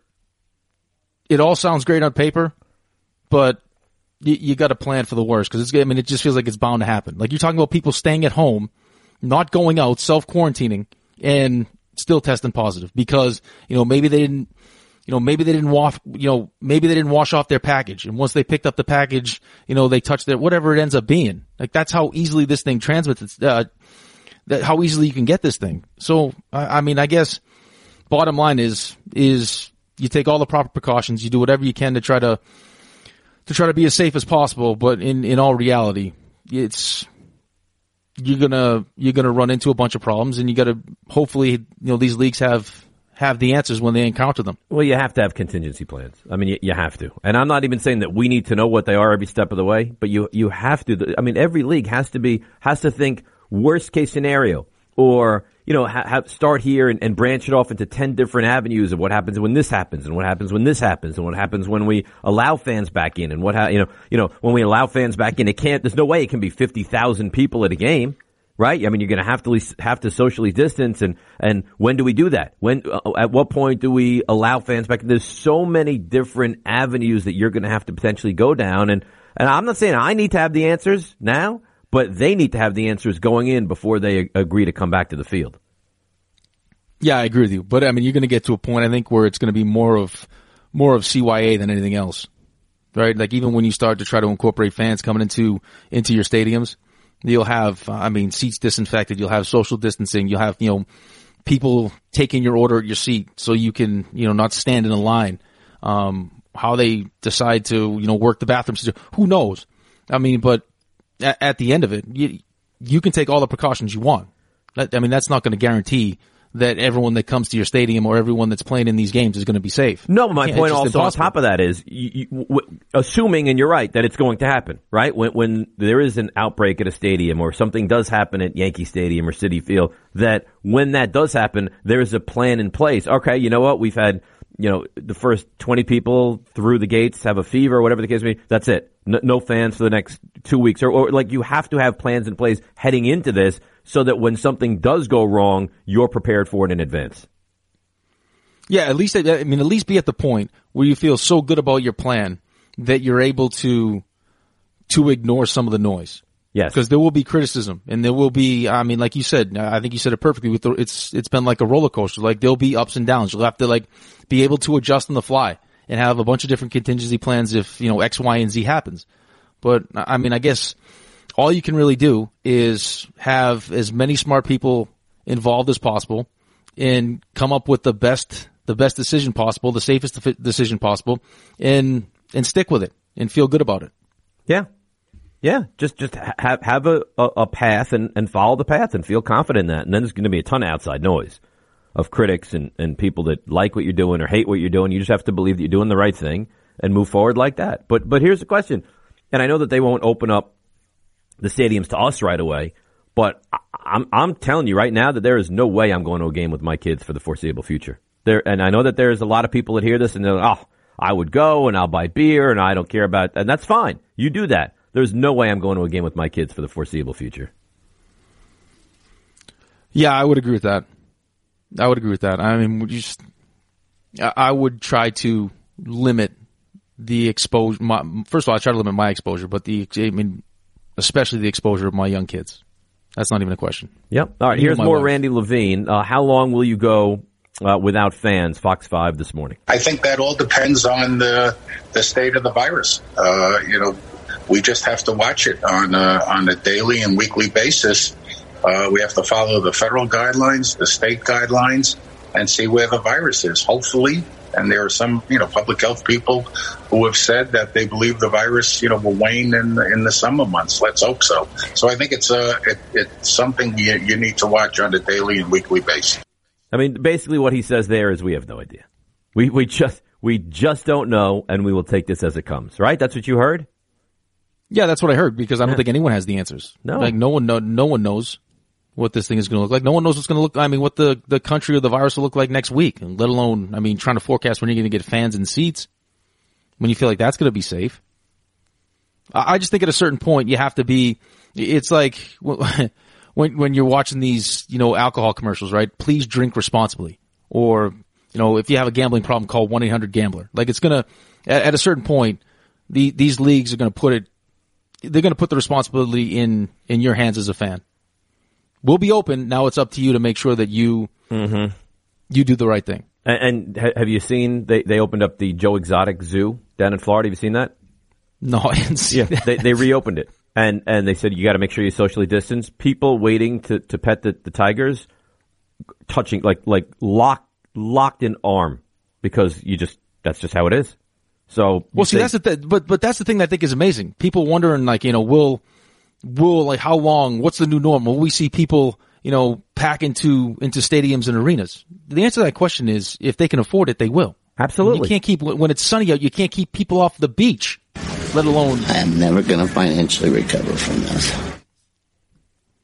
it all sounds great on paper, but you, you got to plan for the worst, because it's, I mean, it just feels like it's bound to happen. Like, you're talking about people staying at home, not going out, self-quarantining, and still testing positive because, you know, maybe they didn't, You know, maybe they didn't wash, you know, maybe they didn't wash off their package. And once they picked up the package, you know, they touched it, whatever it ends up being. Like, that's how easily this thing transmits, uh, that how easily you can get this thing. So, I, I mean, I guess bottom line is, is you take all the proper precautions, you do whatever you can to try to, to try to be as safe as possible. But in, in all reality, it's, you're gonna, you're gonna run into a bunch of problems, and you gotta, hopefully, you know, these leagues have, have the answers when they encounter them. Well, you have to have contingency plans. I mean, you, you have to. And I'm not even saying that we need to know what they are every step of the way, but you you have to. I mean, every league has to be has to think worst case scenario. or, you know, ha- have start here and, and branch it off into ten different avenues of what happens when this happens and what happens when this happens and what happens when we allow fans back in and what, ha- you know, you know, when we allow fans back in, it can't, there's no way it can be fifty thousand people at a game, right? I mean, you're going to have to have to socially distance, and, and when do we do that? When, uh, at what point do we allow fans back in? There's so many different avenues that you're going to have to potentially go down, and, and I'm not saying I need to have the answers now, but they need to have the answers going in before they agree to come back to the field. Yeah, I agree with you. But I mean, you're going to get to a point, I think, where it's going to be more of, more of C Y A than anything else, right? Like even when you start to try to incorporate fans coming into, into your stadiums, you'll have, I mean, seats disinfected, you'll have social distancing, you'll have, you know, people taking your order at your seat so you can, you know, not stand in a line. Um, how they decide to, you know, work the bathrooms, who knows? I mean, but at, at the end of it, you, you can take all the precautions you want. I mean, that's not going to guarantee that everyone that comes to your stadium or everyone that's playing in these games is going to be safe. No, but my point also impossible. on top of that is, you, you, w- assuming, and you're right, that it's going to happen, right? When, when there is an outbreak at a stadium or something does happen at Yankee Stadium or Citi Field, that when that does happen, there's a plan in place. Okay, you know what? We've had, you know, the first twenty people through the gates have a fever or whatever the case may be. That's it. No, no fans for the next two weeks. Or, or like you have to have plans in place heading into this, so that when something does go wrong, you're prepared for it in advance. Yeah, at least, I mean, at least be at the point where you feel so good about your plan that you're able to, to ignore some of the noise. Yes. Because there will be criticism, and there will be, I mean, like you said, I think you said it perfectly, with the, it's, it's been like a roller coaster. Like there'll be ups and downs. You'll have to like be able to adjust on the fly and have a bunch of different contingency plans if, you know, X, Y, and Z happens. But I mean, I guess all you can really do is have as many smart people involved as possible and come up with the best, the best decision possible, the safest decision possible, and, and stick with it and feel good about it. Yeah. Yeah. Just, just have, have a, a path and, and follow the path and feel confident in that. And then there's going to be a ton of outside noise of critics and, and people that like what you're doing or hate what you're doing. You just have to believe that you're doing the right thing and move forward like that. But, but here's the question. And I know that they won't open up the stadiums to us right away, but I'm I'm telling you right now that there is no way I'm going to a game with my kids for the foreseeable future. There, and I know that there's a lot of people that hear this and they're like, oh, I would go and I'll buy beer and I don't care about, and that's fine. You do that. There's no way I'm going to a game with my kids for the foreseeable future. Yeah, I would agree with that. I would agree with that. I mean, just I would try to limit the exposure. My, first of all, I try to limit my exposure, but the I mean. especially the exposure of my young kids. That's not even a question. Yep. All right, here's more wife. Randy Levine. Uh, how long will you go uh, without fans? Fox five this morning. I think that all depends on the the state of the virus. Uh, you know, we just have to watch it on a, on a daily and weekly basis. Uh, we have to follow the federal guidelines, the state guidelines, and see where the virus is. Hopefully, and there are some, you know, public health people who have said that they believe the virus, you know, will wane in the, in the summer months. Let's hope so. So I think it's a it, it's something you, you need to watch on a daily and weekly basis. I mean, basically what he says there is we have no idea. We we just we just don't know, and we will take this as it comes. Right? That's what you heard? Yeah, that's what I heard, because I don't yeah. think anyone has the answers. No, like no one no no one knows what this thing is going to look like. No one knows what's going to look, I mean, what the, the country or the virus will look like next week, and let alone, I mean, trying to forecast when you're going to get fans and seats, when you feel like that's going to be safe. I just think at a certain point you have to be, it's like when, when you're watching these, you know, alcohol commercials, right? Please drink responsibly. Or, you know, if you have a gambling problem, call one eight hundred gambler. Like it's going to, at, at a certain point, the, these leagues are going to put it, they're going to put the responsibility in, in your hands as a fan. We'll be open. Now it's up to you to make sure that you mm-hmm. you do the right thing. And, and have you seen, they, they opened up the Joe Exotic Zoo down in Florida. Have you seen that? No, I didn't see yeah, that. They, they reopened it. And and they said you got to make sure you socially distance. People waiting to, to pet the, the tigers, touching, like like locked, locked in arm, because you just, that's just how it is. So, well, see, say, that's the th- but but that's the thing that I think is amazing. People wondering, like, you know, will will like how long? What's the new norm? Will we see people, you know, pack into into stadiums and arenas? The answer to that question is, if they can afford it, they will. Absolutely. You can't keep, when it's sunny out, you can't keep people off the beach, let alone. I am never going to financially recover from this.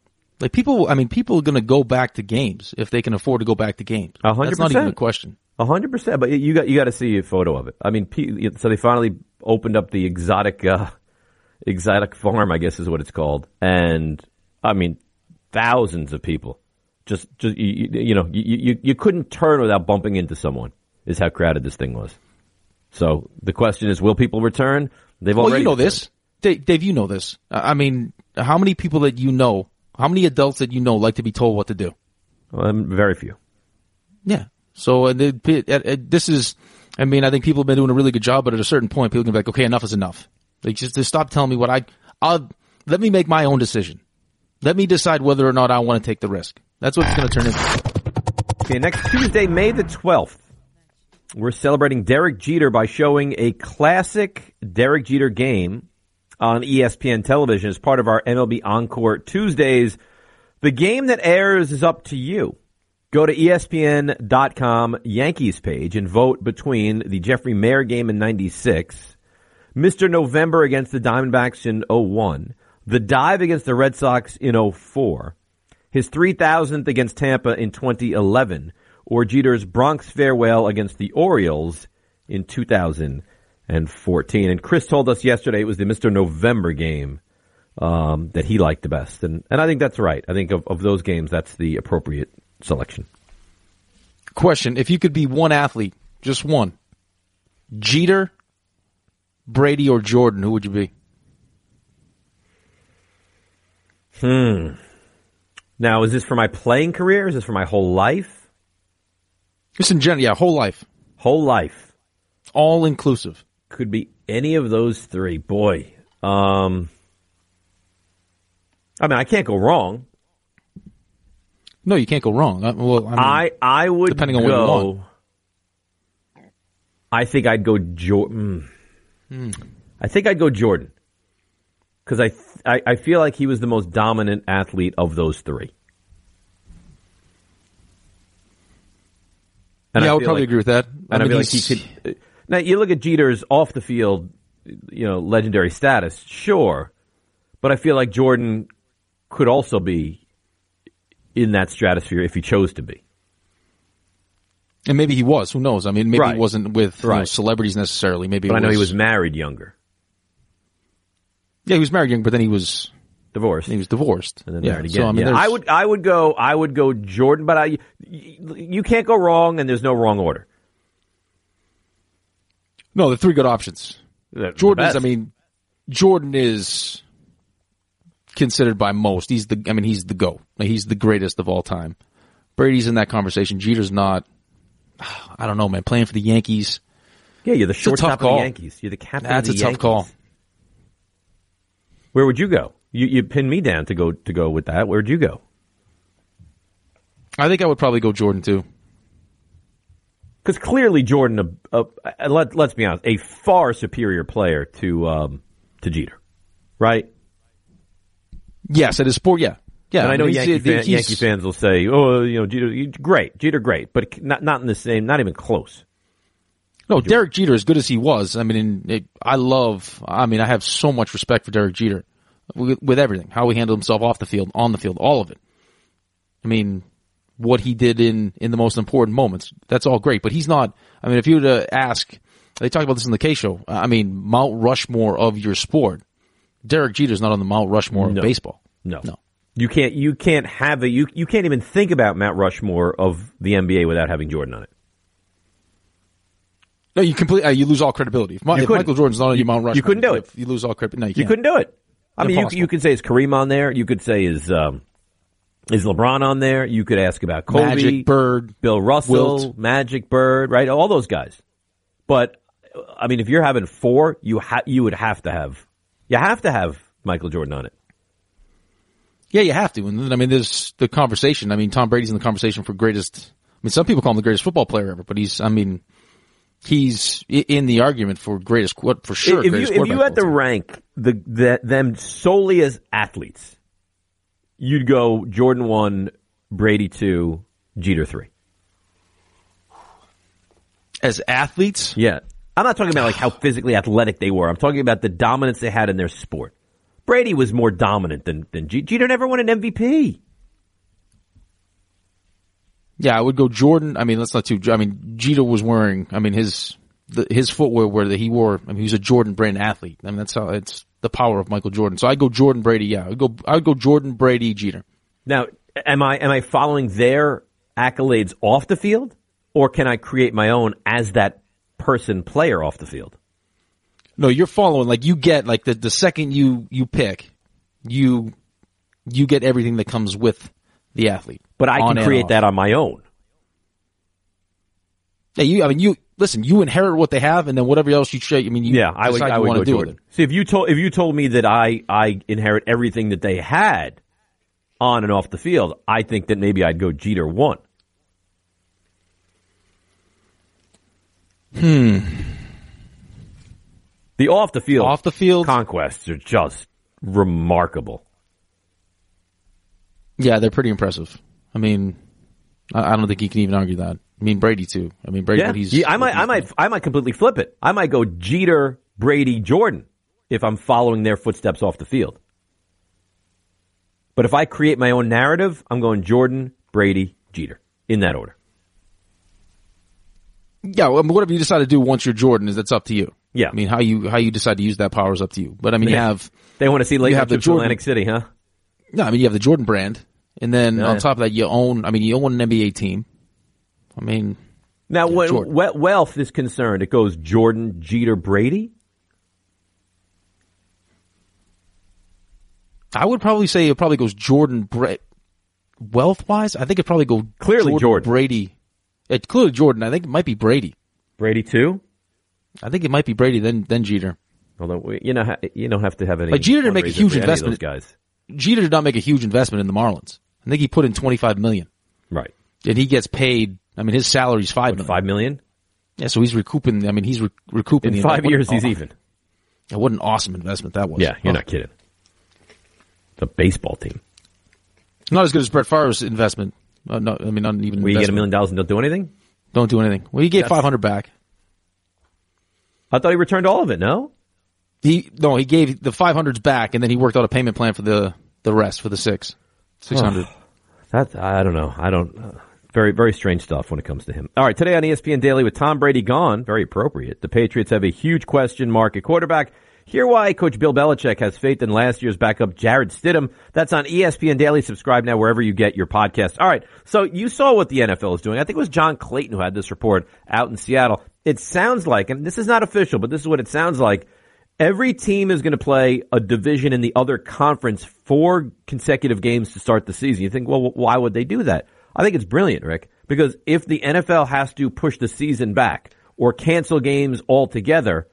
Like people, I mean, people are going to go back to games if they can afford to go back to games. A hundred That's not percent. even a question. A hundred percent. But you got you got to see a photo of it. I mean, so they finally opened up the exotic uh, exotic farm, I guess is what it's called, and I mean, thousands of people. Just, just you, you know, you, you you couldn't turn without bumping into someone. Is how crowded this thing was. So the question is, will people return? They've already. Well, you know returned. this, Dave, Dave. You know this. I mean, how many people that you know, how many adults that you know like to be told what to do? Um, very few. Yeah. So uh, the, uh, uh, this is, I mean, I think people have been doing a really good job, but at a certain point, people can be like, okay, enough is enough. Like, just, just stop telling me what I, I'll, let me make my own decision. Let me decide whether or not I want to take the risk. That's what it's going to turn into. Okay, next Tuesday, May the twelfth, we're celebrating Derek Jeter by showing a classic Derek Jeter game on E S P N television as part of our M L B Encore Tuesdays. The game that airs is up to you. Go to E S P N dot com Yankees page and vote between the Jeffrey Mayer game in ninety-six, Mister November against the Diamondbacks in oh one, the dive against the Red Sox in oh four, his three thousandth against Tampa in twenty eleven, or Jeter's Bronx farewell against the Orioles in two thousand fourteen. And Chris told us yesterday it was the Mister November game um, that he liked the best. And, and I think that's right. I think of, of those games, that's the appropriate selection. Question, if you could be one athlete, just one, Jeter, Brady, or Jordan, who would you be? Hmm. Now, is this for my playing career? Is this for my whole life? Just in general, yeah, whole life. Whole life. All inclusive. Could be any of those three. Boy. Um, I mean, I can't go wrong. No, you can't go wrong. I, well, I, mean, I, I would depending on go, what you want. I think I'd go Jordan. Hmm. I think I'd go Jordan. Because I, th- I I feel like he was the most dominant athlete of those three. And yeah, I, I would feel probably like, agree with that. And I, I mean, feel like he could. Now you look at Jeter's off the field, you know, legendary status, sure, but I feel like Jordan could also be in that stratosphere if he chose to be. And maybe he was. Who knows? I mean, maybe right. he wasn't with right. you know, celebrities necessarily. Maybe, but it I know was, he was married younger. Yeah, he was married young, but then he was divorced. He was divorced and then yeah, married again. So, I mean, yeah. I would, I would go, I would go Jordan, but I, you can't go wrong, and there's no wrong order. No, the three good options. They're Jordan is, I mean, Jordan is considered by most. He's the, I mean, he's the GOAT. He's the greatest of all time. Brady's in that conversation. Jeter's not. I don't know, man. Playing for the Yankees. Yeah, you're the shortstop of the call. Yankees. You're the captain That's of the a tough Yankees. call. Where would you go? You you pinned me down to go to go with that. Where'd you go? I think I would probably go Jordan too. Because clearly Jordan, a, a, let let's be honest, a far superior player to um, to Jeter, right? Yes, at his sport, yeah, yeah. And I, I know mean, Yankee, fan, he's, Yankee fans will say, "Oh, you know, Jeter, great, Jeter, great," but not not in the same, not even close. No, Derek Jeter, as good as he was, I mean, it, I love, I mean, I have so much respect for Derek Jeter with, with everything, how he handled himself off the field, on the field, all of it. I mean, what he did in, in the most important moments, that's all great, but he's not, I mean, if you were to ask, they talk about this in the K show, I mean, Mount Rushmore of your sport, Derek Jeter's not on the Mount Rushmore no. of baseball. No. No. You can't, you can't have a, you, you can't even think about Mount Rushmore of the N B A without having Jordan on it. No, you completely, uh, you lose all credibility. If, Ma- if Michael Jordan's not on your Mount Rushmore, you couldn't do it. You lose all credibility. No, you, you can't. couldn't do it. I mean, you, you could say is Kareem on there. You could say is um, is LeBron on there. You could ask about Kobe, Magic, Bird, Bill Russell, Wilt. Magic, Bird, right? All those guys. But I mean, if you're having four, you ha- you would have to have you have to have Michael Jordan on it. Yeah, you have to. And then, I mean, there's the conversation. I mean, Tom Brady's in the conversation for greatest. I mean, some people call him the greatest football player ever, but he's. I mean. He's in the argument for greatest, for sure. If you, if you had to rank the, the them solely as athletes, you'd go Jordan one, Brady two, Jeter three. As athletes? Yeah. I'm not talking about like how physically athletic they were. I'm talking about the dominance they had in their sport. Brady was more dominant than, than Jeter. Jeter never won an M V P. Yeah, I would go Jordan. I mean, that's not too. I mean, Jeter was wearing. I mean, his the, his footwear where that he wore. I mean, he was a Jordan brand athlete. I mean, that's how it's the power of Michael Jordan. So I go Jordan, Brady. Yeah, I would go. I would go Jordan, Brady, Jeter. Now, am I am I following their accolades off the field, or can I create my own as that person player off the field? No, you're following. Like you get like the the second you you pick, you you get everything that comes with the athlete. But I can create that on my own. Yeah, you. I mean, you listen. You inherit what they have, and then whatever else you show. I mean, you yeah, I would. I would go Jordan. See, if you told if you told me that I I inherit everything that they had on and off the field, I think that maybe I'd go Jeter one. Hmm. The off the field off the field conquests are just remarkable. Yeah, they're pretty impressive. I mean, I, I don't think you can even argue that. I mean, Brady too. I mean, Brady. Yeah, he's, yeah I might, I might, I might completely flip it. I might go Jeter, Brady, Jordan if I'm following their footsteps off the field. But if I create my own narrative, I'm going Jordan, Brady, Jeter in that order. Yeah, well, whatever you decide to do once you're Jordan is that's up to you. Yeah, I mean, how you how you decide to use that power is up to you. But I mean, you have they want to see late you have the Jordan, Atlantic City, huh? No, I mean you have the Jordan brand, and then yeah. on top of that, you own. I mean, you own an N B A team. I mean, now when Jordan. wealth is concerned, it goes Jordan, Jeter, Brady. I would probably say it probably goes Jordan, Brett. Wealth wise, I think it probably go clearly Jordan, Jordan. Brady. It clearly Jordan. I think it might be Brady. Brady too. I think it might be Brady then then Jeter. Although you know you don't have to have any. Like Jeter didn't make a huge investment. Guys. Jeter did not make a huge investment in the Marlins. I think he put in twenty five million. Right. And he gets paid. I mean, his salary's five what, million. Five million. Yeah, so he's recouping. I mean, he's re- recouping in the five investment. years. What, he's oh, even. Yeah, what an awesome investment that was. Yeah, you're oh. not kidding. It's a baseball team. Not as good as Brett Favre's investment. Uh, no, I mean, not even. Where you get a million dollars and don't do anything. Don't do anything. Well, he gave five hundred back. I thought he returned all of it. No, he no, he gave the five hundreds back, and then he worked out a payment plan for the the rest for the six six hundred. Oh, that's I don't know. I don't. Uh, very very strange stuff when it comes to him. All right, today on E S P N Daily with Tom Brady gone, very appropriate. The Patriots have a huge question mark at quarterback. Hear why Coach Bill Belichick has faith in last year's backup Jarrett Stidham. That's on E S P N Daily. Subscribe now wherever you get your podcasts. All right, so you saw what the N F L is doing. I think it was John Clayton who had this report out in Seattle. It sounds like, and this is not official, but this is what it sounds like, every team is going to play a division in the other conference four consecutive games to start the season. You think, well, why would they do that? I think it's brilliant, Rick, because if the N F L has to push the season back or cancel games altogether,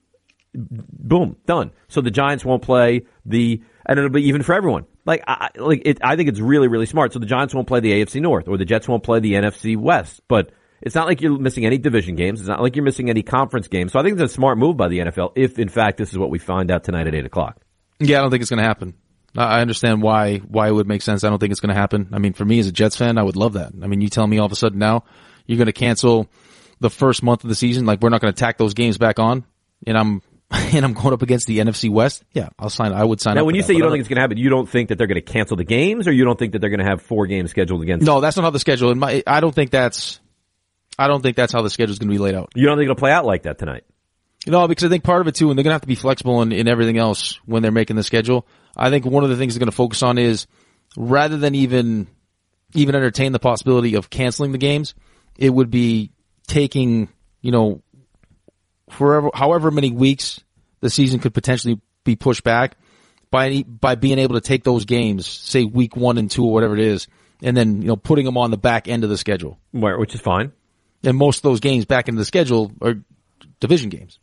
boom, done. So the Giants won't play the, and it'll be even for everyone. Like, I, like it, I think it's really, really smart. So the Giants won't play the A F C North, or the Jets won't play the N F C West. But it's not like you're missing any division games. It's not like you're missing any conference games. So I think it's a smart move by the N F L if, in fact, this is what we find out tonight at eight o'clock. Yeah, I don't think it's going to happen. I understand why why it would make sense. I don't think it's going to happen. I mean, for me as a Jets fan, I would love that. I mean, you tell me all of a sudden now you're going to cancel the first month of the season, like we're not going to tack those games back on, and I'm and I'm going up against the N F C West. Yeah, I'll sign. I would sign now, up. Now, when you that, say you don't I, think it's going to happen, you don't think that they're going to cancel the games, or you don't think that they're going to have four games scheduled against? No, that's not how the schedule. In my, I don't think that's. I don't think that's how the schedule is going to be laid out. You don't think it'll play out like that tonight? No, because I think part of it too, and they're going to have to be flexible in, in everything else when they're making the schedule. I think one of the things they're going to focus on is rather than even even entertain the possibility of canceling the games, it would be taking, you know, forever, however many weeks the season could potentially be pushed back by by being able to take those games, say week one and two or whatever it is, and then, you know, putting them on the back end of the schedule. Where, which is fine. And most of those games back into the schedule are division games.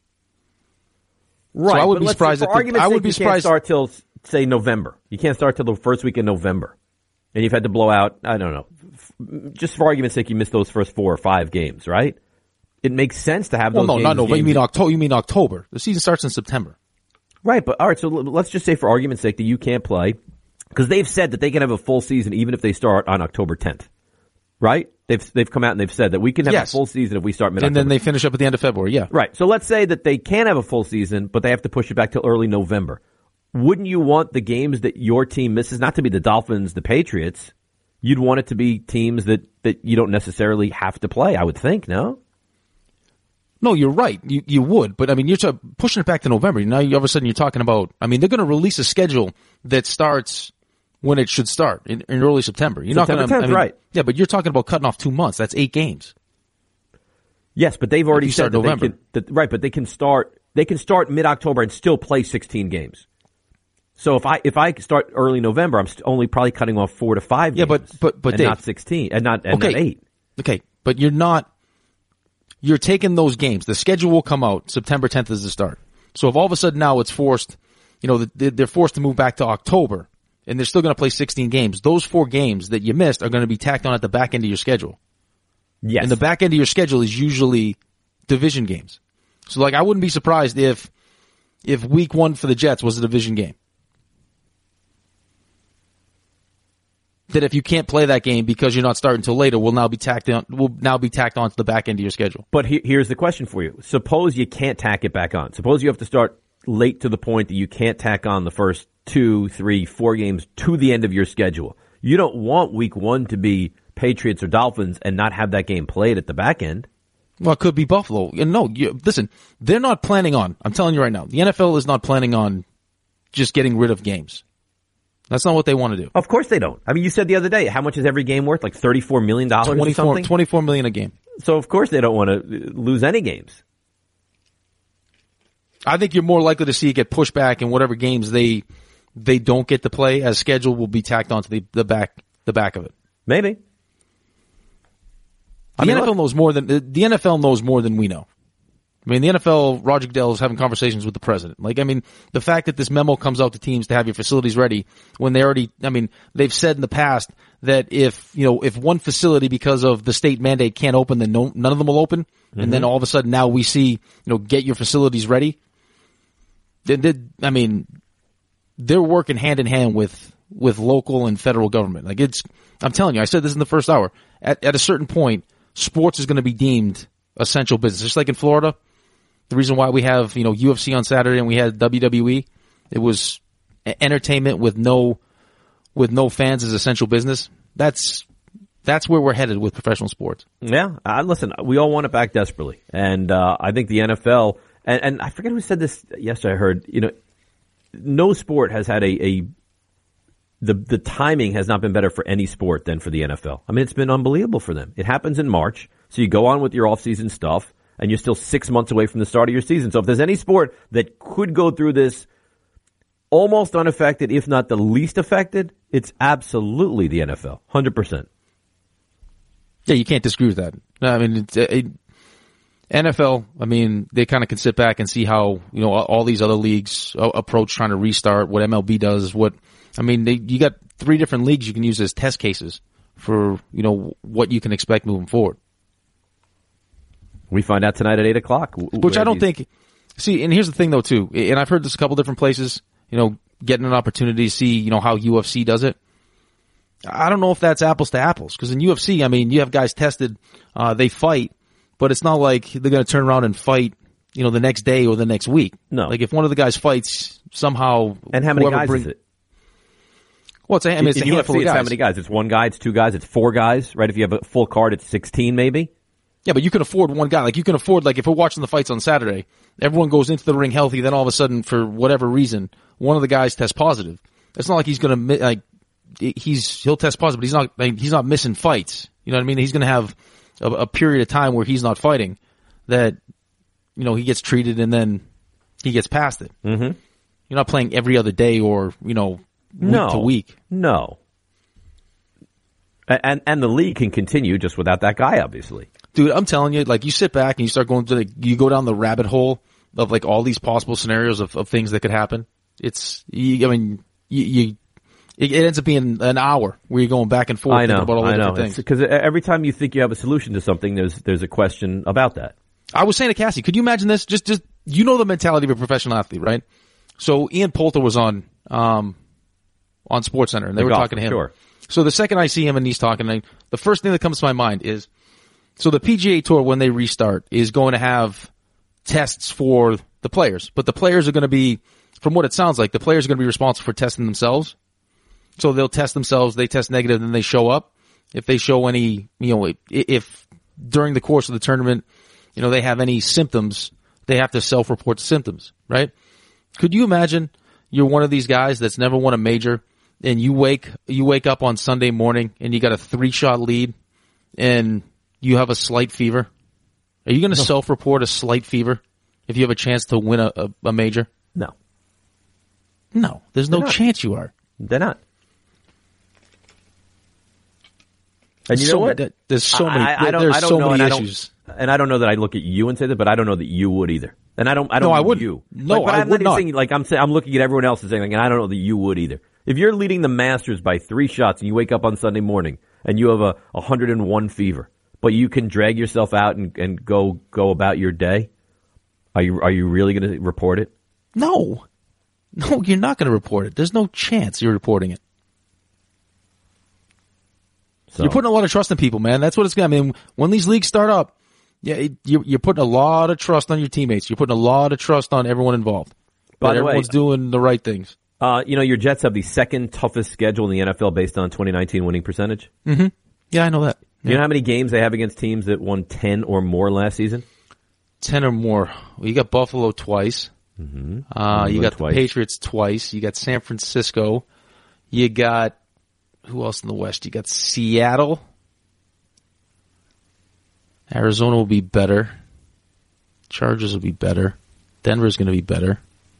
Right. So I would but be surprised. For If argument's the, I would sake, be you surprised. Can't start till, say, November. You can't start till the first week in November, and you've had to blow out. I don't know. Just for argument's sake, you missed those first four or five games, right? It makes sense to have well, those. No, games not November. You mean in- October? You mean October? The season starts in September. Right, but all right. So let's just say, for argument's sake, that you can't play because they've said that they can have a full season even if they start on October tenth. Right? They've they've come out and they've said that we can have yes. a full season if we start mid-October. And then they finish up at the end of February, yeah. Right. So let's say that they can have a full season, but they have to push it back till early November. Wouldn't you want the games that your team misses, not to be the Dolphins, the Patriots, you'd want it to be teams that, that you don't necessarily have to play, I would think, no? No, you're right. You you would, but I mean, you're t- pushing it back to November. Now, you, all of a sudden, you're talking about. I mean, they're going to release a schedule that starts when it should start in, in early September. You're September not going to, I mean, right? Yeah, but you're talking about cutting off two months. That's eight games. Yes, but they've already said that November. they can, that, right. But they can start. They can start mid-October and still play sixteen games. So if I if I start early November, I'm st- only probably cutting off four to five. Yeah, games but but but and Dave, not sixteen and not and okay, not eight. Okay, but you're not. You're taking those games. The schedule will come out. September tenth is the start. So if all of a sudden now it's forced, you know, they're forced to move back to October, and they're still going to play sixteen games. Those four games that you missed are going to be tacked on at the back end of your schedule. Yes. And the back end of your schedule is usually division games. So like, I wouldn't be surprised if if week one for the Jets was a division game. That if you can't play that game because you're not starting until later, will now be tacked on. Will now be tacked on to the back end of your schedule. But he, here's the question for you: suppose you can't tack it back on. Suppose you have to start late to the point that you can't tack on the first two, three, four games to the end of your schedule. You don't want week one to be Patriots or Dolphins and not have that game played at the back end. Well, it could be Buffalo. And no, you, listen, they're not planning on. I'm telling you right now, the N F L is not planning on just getting rid of games. That's not what they want to do. Of course they don't. I mean, you said the other day, how much is every game worth? Like thirty-four million dollars or something? twenty-four million dollars a game. So of course they don't want to lose any games. I think you're more likely to see it get pushed back, and whatever games they they don't get to play as scheduled will be tacked onto the, the back the back of it. Maybe. The I mean, N F L look, knows more than the N F L knows more than we know. I mean, the N F L, Roger Goodell is having conversations with the president. Like, I mean, the fact that this memo comes out to teams to have your facilities ready when they already, I mean, they've said in the past that if, you know, if one facility because of the state mandate can't open, then no, none of them will open. Mm-hmm. And then all of a sudden now we see, you know, get your facilities ready. They, they, I mean, they're working hand in hand with, with local and federal government. Like it's, I'm telling you, I said this in the first hour. At, at a certain point, sports is going to be deemed essential business. Just like in Florida. The reason why we have, you know, U F C on Saturday and we had W W E, it was entertainment with no, with no fans is essential business. That's, that's where we're headed with professional sports. Yeah. Uh, listen, we all want it back desperately. And, uh, I think the N F L, and, and I forget who said this yesterday, I heard, you know, no sport has had a, a, the, the timing has not been better for any sport than for the N F L. I mean, it's been unbelievable for them. It happens in March. So you go on with your off-season stuff. And you're still six months away from the start of your season. So if there's any sport that could go through this almost unaffected, if not the least affected, it's absolutely the N F L. one hundred percent. Yeah, you can't disagree with that. I mean, it's, it, N F L, I mean, they kind of can sit back and see how, you know, all these other leagues approach trying to restart, what M L B does, what, I mean, they, you got three different leagues you can use as test cases for, you know, what you can expect moving forward. We find out tonight at eight o'clock. Which I don't these... think, see, and here's the thing though too, and I've heard this a couple different places, you know, getting an opportunity to see, you know, how U F C does it. I don't know if that's apples to apples, because in U F C, I mean, you have guys tested, uh, they fight, but it's not like they're going to turn around and fight, you know, the next day or the next week. No. Like if one of the guys fights somehow. And how many guys bring... is it? Well, it's a, I mean, it's in a handful U F C, of guys. It's how many guys? It's one guy, it's two guys, it's four guys, right? If you have a full card, it's sixteen maybe. Yeah, but you can afford one guy. Like you can afford, like if we're watching the fights on Saturday, everyone goes into the ring healthy, then all of a sudden, for whatever reason, one of the guys tests positive. It's not like he's going to, like, he's, he'll test positive, but he's not, like, he's not missing fights. You know what I mean? He's going to have a, a period of time where he's not fighting that, you know, he gets treated and then he gets past it. Mm-hmm. You're not playing every other day or, you know, week no, to week. No. And, and the league can continue just without that guy, obviously. Dude, I'm telling you, like, you sit back and you start going to the, you go down the rabbit hole of, like, all these possible scenarios of, of things that could happen. It's, you, I mean, you, you it, it ends up being an hour where you're going back and forth I know, thinking about all the I know. different things. Because every time you think you have a solution to something, there's, there's a question about that. I was saying to Cassie, could you imagine this? Just, just, you know the mentality of a professional athlete, right? So Ian Poulter was on, um, on SportsCenter and they the were golf, talking to him. Sure. So the second I see him and he's talking, I, the first thing that comes to my mind is, so the P G A Tour, when they restart, is going to have tests for the players. But the players are going to be, from what it sounds like, the players are going to be responsible for testing themselves. So they'll test themselves. They test negative, then they show up. If they show any, you know, if during the course of the tournament, you know, they have any symptoms, they have to self-report the symptoms, right? Could you imagine you're one of these guys that's never won a major, and you wake you wake up on Sunday morning and you got a three-shot lead, and you have a slight fever? Are you going to no. self-report a slight fever if you have a chance to win a, a, a major? No. No, there's no chance you are. They're not. And you so know what? Many, there's so many. I, I don't, there's I don't so know, many and issues. I don't, and I don't know that I look at you and say that, but I don't know that you would either. And I don't. I don't. No, know I wouldn't. You. No, like, but I I'm would not. not. Saying, like I'm saying, I'm looking at everyone else and saying, like, and I don't know that you would either. If you're leading the Masters by three shots and you wake up on Sunday morning and you have a one hundred and one fever, but you can drag yourself out and, and go go about your day, are you are you really going to report it? No, no, you're not going to report it. There's no chance you're reporting it. So. You're putting a lot of trust in people, man. That's what it's going to. I mean, when these leagues start up, yeah, it, you're, you're putting a lot of trust on your teammates. You're putting a lot of trust on everyone involved. By that the everyone's way, doing the right things. Uh, you know, your Jets have the second toughest schedule in the N F L based on twenty nineteen winning percentage. Mm-hmm. Yeah, I know that. Yeah. You know how many games they have against teams that won ten or more last season? Ten or more. Well, you got Buffalo twice. Mm-hmm. Uh, you got twice. the Patriots twice. You got San Francisco. You got, who else in the West? You got Seattle. Arizona will be better. Chargers will be better. Denver's going to be better.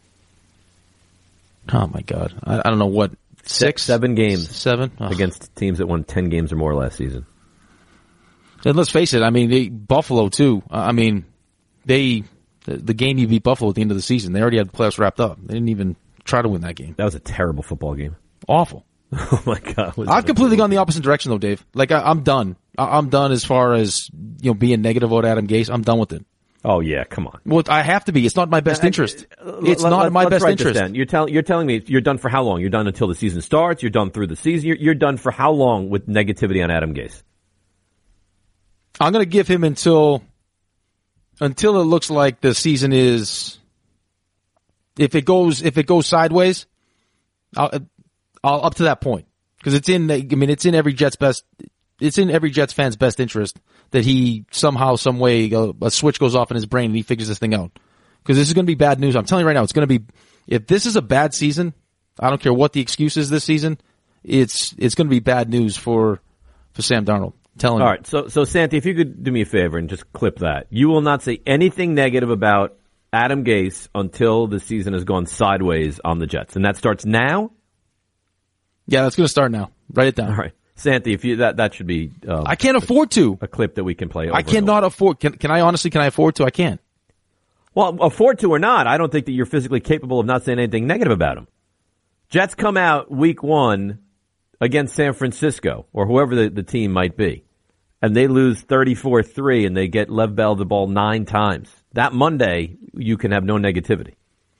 Oh my God. I, I don't know what. Six? Seven games. Seven? Oh. Against teams that won ten games or more last season. And let's face it, I mean, they, Buffalo too. I mean, they, the, the game you beat Buffalo at the end of the season, they already had the playoffs wrapped up. They didn't even try to win that game. That was a terrible football game. Awful. Oh my God. I've completely gone the opposite direction though, Dave. Like, I, I'm done. I, I'm done as far as, you know, being negative about Adam Gase. I'm done with it. Oh yeah, come on. Well, I have to be. It's not in my best interest. It's not in my best interest. You're telling you're telling me you're done for how long? You're done until the season starts. You're done through the season. You're, you're done for how long with negativity on Adam Gase? I'm going to give him until until it looks like the season is. If it goes if it goes sideways, I'll, I'll up to that point because it's in. I mean, it's in every Jets best. It's in every Jets fan's best interest that he somehow, some way, a switch goes off in his brain and he figures this thing out. Because this is going to be bad news. I'm telling you right now, it's going to be, if this is a bad season, I don't care what the excuse is this season, it's it's going to be bad news for for Sam Darnold. I'm telling you. All right, so, so Santi, if you could do me a favor and just clip that. You will not say anything negative about Adam Gase until the season has gone sideways on the Jets. And that starts now? Yeah, that's going to start now. Write it down. All right. Santi, if you that that should be um, I can't afford to. A clip that we can play over I cannot afford can can I honestly can I afford to? I can't. Well, afford to or not, I don't think that you're physically capable of not saying anything negative about him. Jets come out week one against San Francisco or whoever the, the team might be, and they lose thirty-four three and they get Lev Bell the ball nine times. That Monday, you can have no negativity.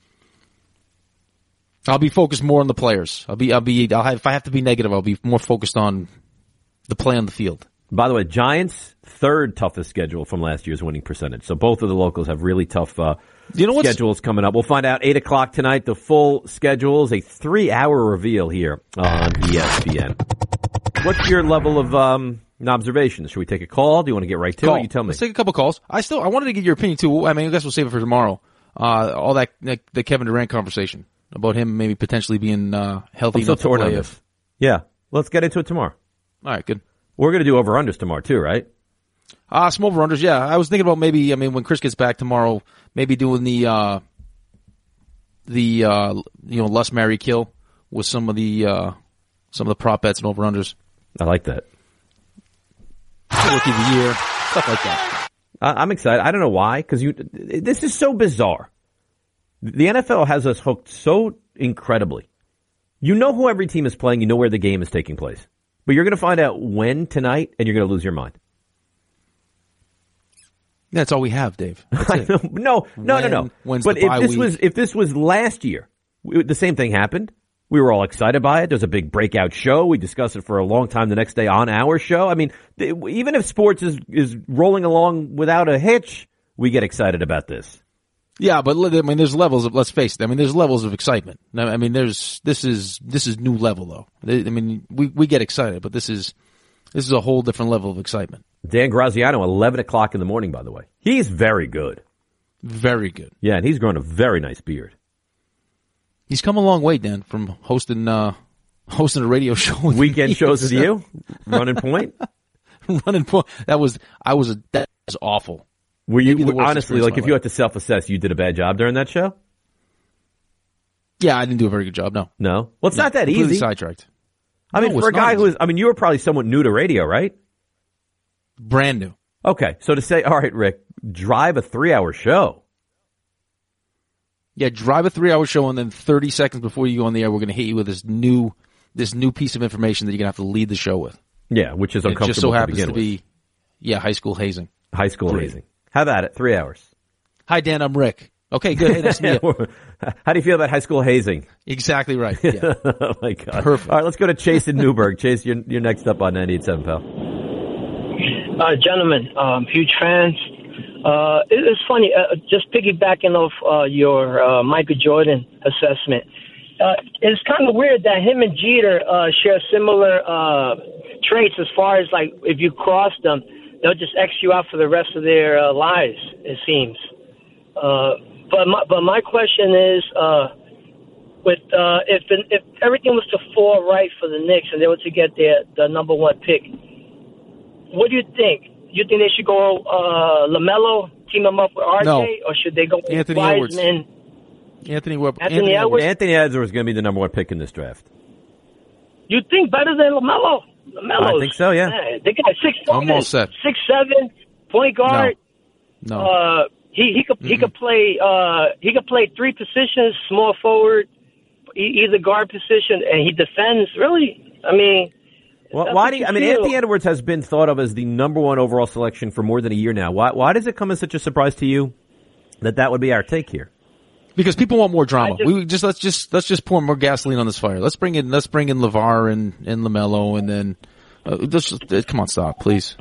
I'll be focused more on the players. I'll be, I'll be, I'll have, if I have to be negative, I'll be more focused on the play on the field. By the way, Giants, third toughest schedule from last year's winning percentage. So both of the locals have really tough uh, you know schedules coming up. We'll find out eight o'clock tonight. The full schedule is a three-hour reveal here on E S P N. What's your level of um, observation? Should we take a call? Do you want to get right to call. it? You tell me. Let's take a couple calls. I still, I wanted to get your opinion too. I mean, I guess we'll save it for tomorrow. Uh, all that, the Kevin Durant conversation. About him maybe potentially being uh, healthy I'm so enough to play. If... Yeah, let's get into it tomorrow. All right, good. We're going to do over-unders tomorrow too, right? Ah, uh, some over-unders, yeah. I was thinking about maybe, I mean, when Chris gets back tomorrow, maybe doing the, uh, the, uh, you know, less marry kill with some of the, uh, some of the prop bets and over-unders. I like that. Rookie of the year, stuff like that. I- I'm excited. I don't know why, because you, this is so bizarre. The N F L has us hooked so incredibly. You know who every team is playing. You know where the game is taking place. But you're going to find out when tonight, and you're going to lose your mind. That's all we have, Dave. That's it. no, no, when, no, no. When's but the bye if this week? was if this was last year, we, the same thing happened. We were all excited by it. There's a big breakout show. We discussed it for a long time the next day on our show. I mean, they, even if sports is is rolling along without a hitch, we get excited about this. Yeah, but I mean, there's levels of, let's face it, I mean, there's levels of excitement. I mean, there's, this is, this is new level though. I mean, we, we get excited, but this is, this is a whole different level of excitement. Dan Graziano, eleven o'clock in the morning, by the way. He's very good. Very good. Yeah, and he's grown a very nice beard. He's come a long way, Dan, from hosting, uh, hosting a radio show. With Weekend me. shows with you? Running point? Running point. That was, I was, a, that was awful. Were you, Maybe the worst honestly, experience like of if my you life. had to self-assess, you did a bad job during that show? Yeah, I didn't do a very good job, no. No? Well, it's No, not that completely easy. sidetracked. I mean, No, for a it's not guy who easy. is, I mean, you were probably somewhat new to radio, right? Brand new. Okay, so to say, all right, Rick, drive a three-hour show. Yeah, drive a three-hour show, and then thirty seconds before you go on the air, we're going to hit you with this new, this new piece of information that you're going to have to lead the show with. Yeah, which is And it uncomfortable just so to happens begin to with. be, yeah, high school hazing. High school Great. hazing. How about it? Three hours. Hi, Dan. I'm Rick. Okay, good. Hey, nice to meet you. How do you feel about high school hazing? Exactly right. Yeah. Oh, my God. Perfect. All right, let's go to Chase in Newburgh. Chase, you're, you're next up on ninety-eight point seven, pal. Uh, gentlemen, um, huge fans. Uh, it, it's funny, uh, just piggybacking off uh, your uh, Michael Jordan assessment. Uh, it's kind of weird that him and Jeter uh, share similar uh, traits as far as, like, if you cross them, they'll just X you out for the rest of their uh, lives, it seems. Uh, but my, but my question is, uh, with uh, if the, if everything was to fall right for the Knicks and they were to get their the number one pick, what do you think? You think they should go uh, LaMelo, team him up with R J, No. or should they go with Anthony Edwards. Wiseman? Anthony Webb. Anthony Edwards? Anthony Edwards is going to be the number one pick in this draft. You think better than LaMelo? LaMelo. I think so, yeah. They got six I'm all set. six seven point guard. No. Uh, he he could he Mm-mm. could play uh, he could play three positions: small forward, e- either guard position, and he defends. Really, I mean. Well, that's why what do you, you I mean, feel. Anthony Edwards has been thought of as the number one overall selection for more than a year now. Why, why does it come as such a surprise to you that that would be our take here? Because people want more drama. I just- we just let's just let's just pour more gasoline on this fire. Let's bring in let's bring in LeVar and and LaMelo, and then uh, let's just, uh, come on, stop, please.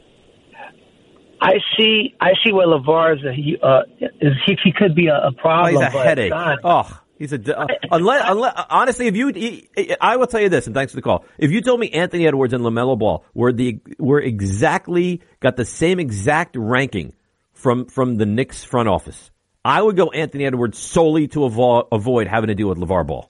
I see. I see where LeVar is. A, he, uh, is he, he could be a, a Oh, problem. he's a but headache. God, Oh, he's a, uh, unless, unless, honestly, if you, he, I will tell you this, and thanks for the call. If you told me Anthony Edwards and LaMelo Ball were the, were exactly, got the same exact ranking from, from the Knicks front office, I would go Anthony Edwards solely to avo- avoid having to deal with LeVar Ball.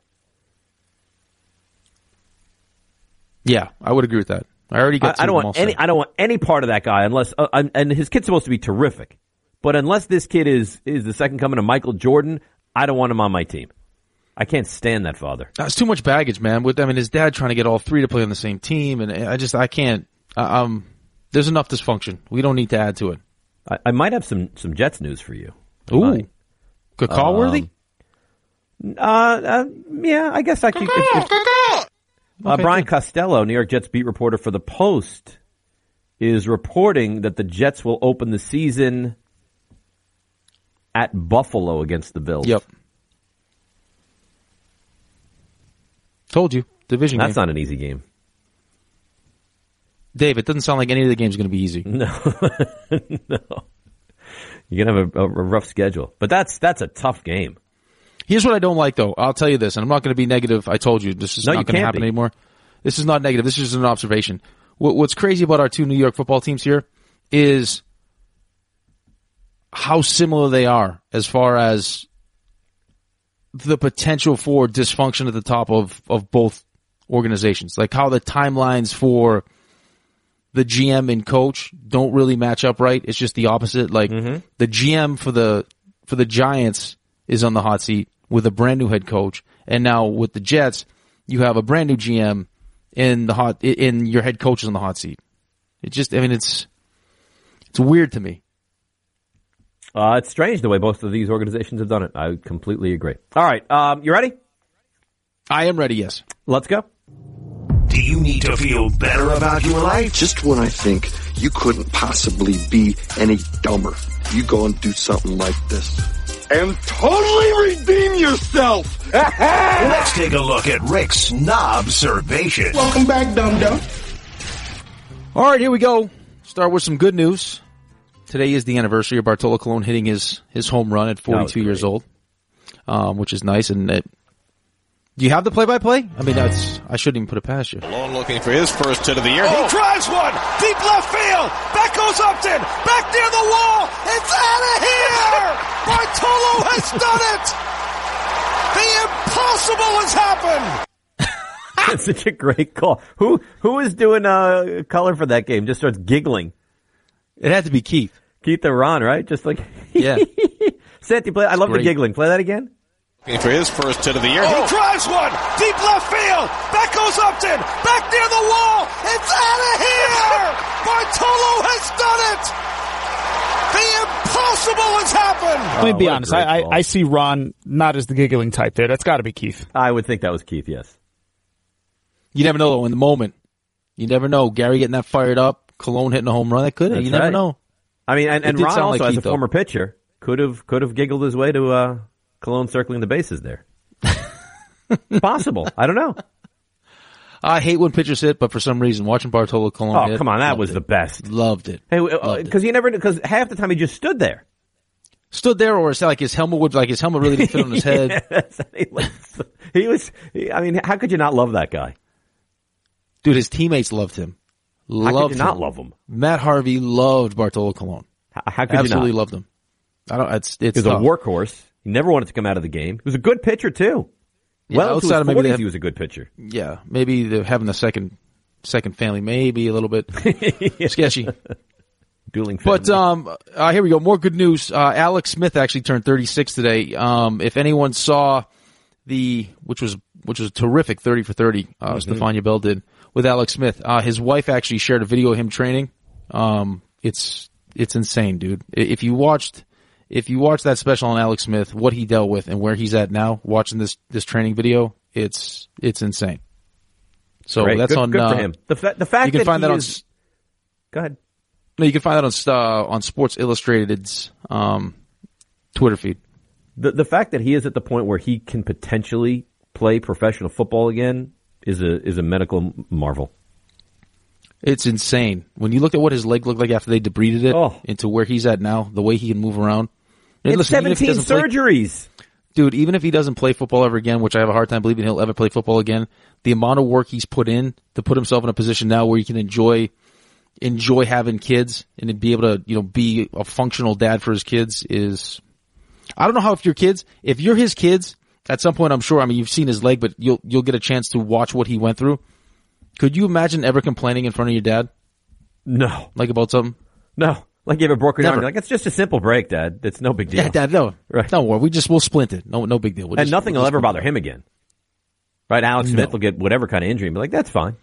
Yeah, I would agree with that. I already got. I, I two don't of them want all any. set. I don't want any part of that guy unless. Uh, I'm- and his kid's supposed to be terrific, but unless this kid is is the second coming of Michael Jordan, I don't want him on my team. I can't stand that father. That's too much baggage, man. With I mean, his dad trying to get all three to play on the same team, and I just I can't. Uh, um, there's enough dysfunction. We don't need to add to it. I, I might have some some Jets news for you. I Ooh, might. call worthy. Uh, uh, yeah, I guess I could. If, if, uh, Okay, Brian good. Costello, New York Jets beat reporter for the Post, is reporting that the Jets will open the season at Buffalo against the Bills. Yep. Told you, division That's game. not an easy game. Dave, it doesn't sound like any of the games are going to be easy. No, no. You're gonna have a, a rough schedule, but that's that's a tough game. Here's what I don't like, though. I'll tell you this, and I'm not going to be negative. I told you this is No, you not going to can't happen be. anymore. This is not negative. This is just an observation. What, what's crazy about our two New York football teams here is how similar they are as far as the potential for dysfunction at the top of, of both organizations. Like how the timelines for the G M and coach don't really match up right. It's just the opposite. Like the G M for the for the Giants is on the hot seat with a brand new head coach, and now with the Jets, you have a brand new G M in the hot in your head coach is on the hot seat. It just, I mean, it's it's weird to me. Uh, it's strange the way both of these organizations have done it. I completely agree. All right, um, you ready? I am ready. Yes. Let's go. Do you need to feel better about your life? Just when I think you couldn't possibly be any dumber, you go and do something like this. And totally redeem yourself! Let's take a look at Rick's Knobservation. Welcome back, dum dum. All right, here we go. Start with some good news. today is the anniversary of Bartolo Colon hitting his, his home run at forty-two great. years old, um, which is nice. And it, do you have the play-by-play? I mean, that's I shouldn't even put it past you. Colon looking for his first hit of the year. Oh. He drives one deep left field. Back goes Upton. Back near the wall. It's out of here. Bartolo has done it. The impossible has happened. That's such a great call. Who who is doing uh, color for that game? Just starts giggling. It had to be Keith. Keith Iran, right? Just like Yeah. Santi, play. I love great. the giggling. Play that again. Looking for his first hit of the year. Oh. He drives one deep left field. Back goes Upton. Back near the wall. It's out of here. Bartolo has done it. The impossible has happened. Let me Oh, be what a honest. great I, I, call. I see Ron not as the giggling type there. That's got to be Keith. I would think that was Keith. Yes. You never know, though, in the moment. You never know. Gary getting that fired up, Cologne hitting a home run. That could have. That's You never right. know. I mean, and, It and did Ron sound also, like as Keith, a though. former pitcher, could have could have giggled his way to uh, Cologne circling the bases there. Possible. I don't know. I hate when pitchers hit, but for some reason, watching Bartolo Colon Oh, hit, come on. That loved was it. the best. Loved it. Hey, Loved it. because you never, because half the time he just stood there. Stood there, or it's like his helmet would, like his helmet really didn't fit on his head. Yes, he was, he was, he- I mean, how could you not love that guy? Dude, his teammates loved him. How Loved could you not him. love him? Matt Harvey loved Bartolo Colon. How, how could Absolutely you not? loved him. I don't. It's it's He was a tough. workhorse. He never wanted to come out of the game. He was a good pitcher too. Yeah, well, into outside his of maybe they forties, have- he was a good pitcher. Yeah, maybe the, having the second second family, maybe a little bit sketchy. Dueling But families. um, uh, here we go. More good news. Uh, Alex Smith actually turned thirty-six today. Um, if anyone saw the, which was which was terrific, thirty for thirty, uh, Mm-hmm. Stefania Bell did with Alex Smith. Uh, his wife actually shared a video of him training. Um, it's it's insane, dude. I- If you watched if you watched that special on Alex Smith, what he dealt with and where he's at now, watching this this training video, it's it's insane. So Great. that's good, on. good uh, for him. The, fa- the fact you can that find he that on. is, Go ahead. No, you can find that on uh, on Sports Illustrated's um, Twitter feed. The the fact that he is at the point where he can potentially play professional football again is a is a medical marvel. It's insane. When you look at what his leg looked like after they debrided it Oh. into where he's at now, the way he can move around. And It's listen, even if he seventeen doesn't play- surgeries. dude, even if he doesn't play football ever again, which I have a hard time believing he'll ever play football again, the amount of work he's put in to put himself in a position now where he can enjoy enjoy having kids and to be able to, you know, be a functional dad for his kids is, I don't know how if your kids, if you're his kids, at some point I'm sure, I mean, you've seen his leg, but you'll, you'll get a chance to watch what he went through. Could you imagine ever complaining in front of your dad? No, Like about something? no. Like you have a broken arm, Never. you're like it's just a simple break, Dad. It's no big deal. Yeah, Dad, no. Right. Don't worry. We just, we'll splint it. No, no big deal. We'll and just- nothing we'll will just ever splint bother it. him again. Right? Alex No. Smith will get whatever kind of injury and be like, that's fine.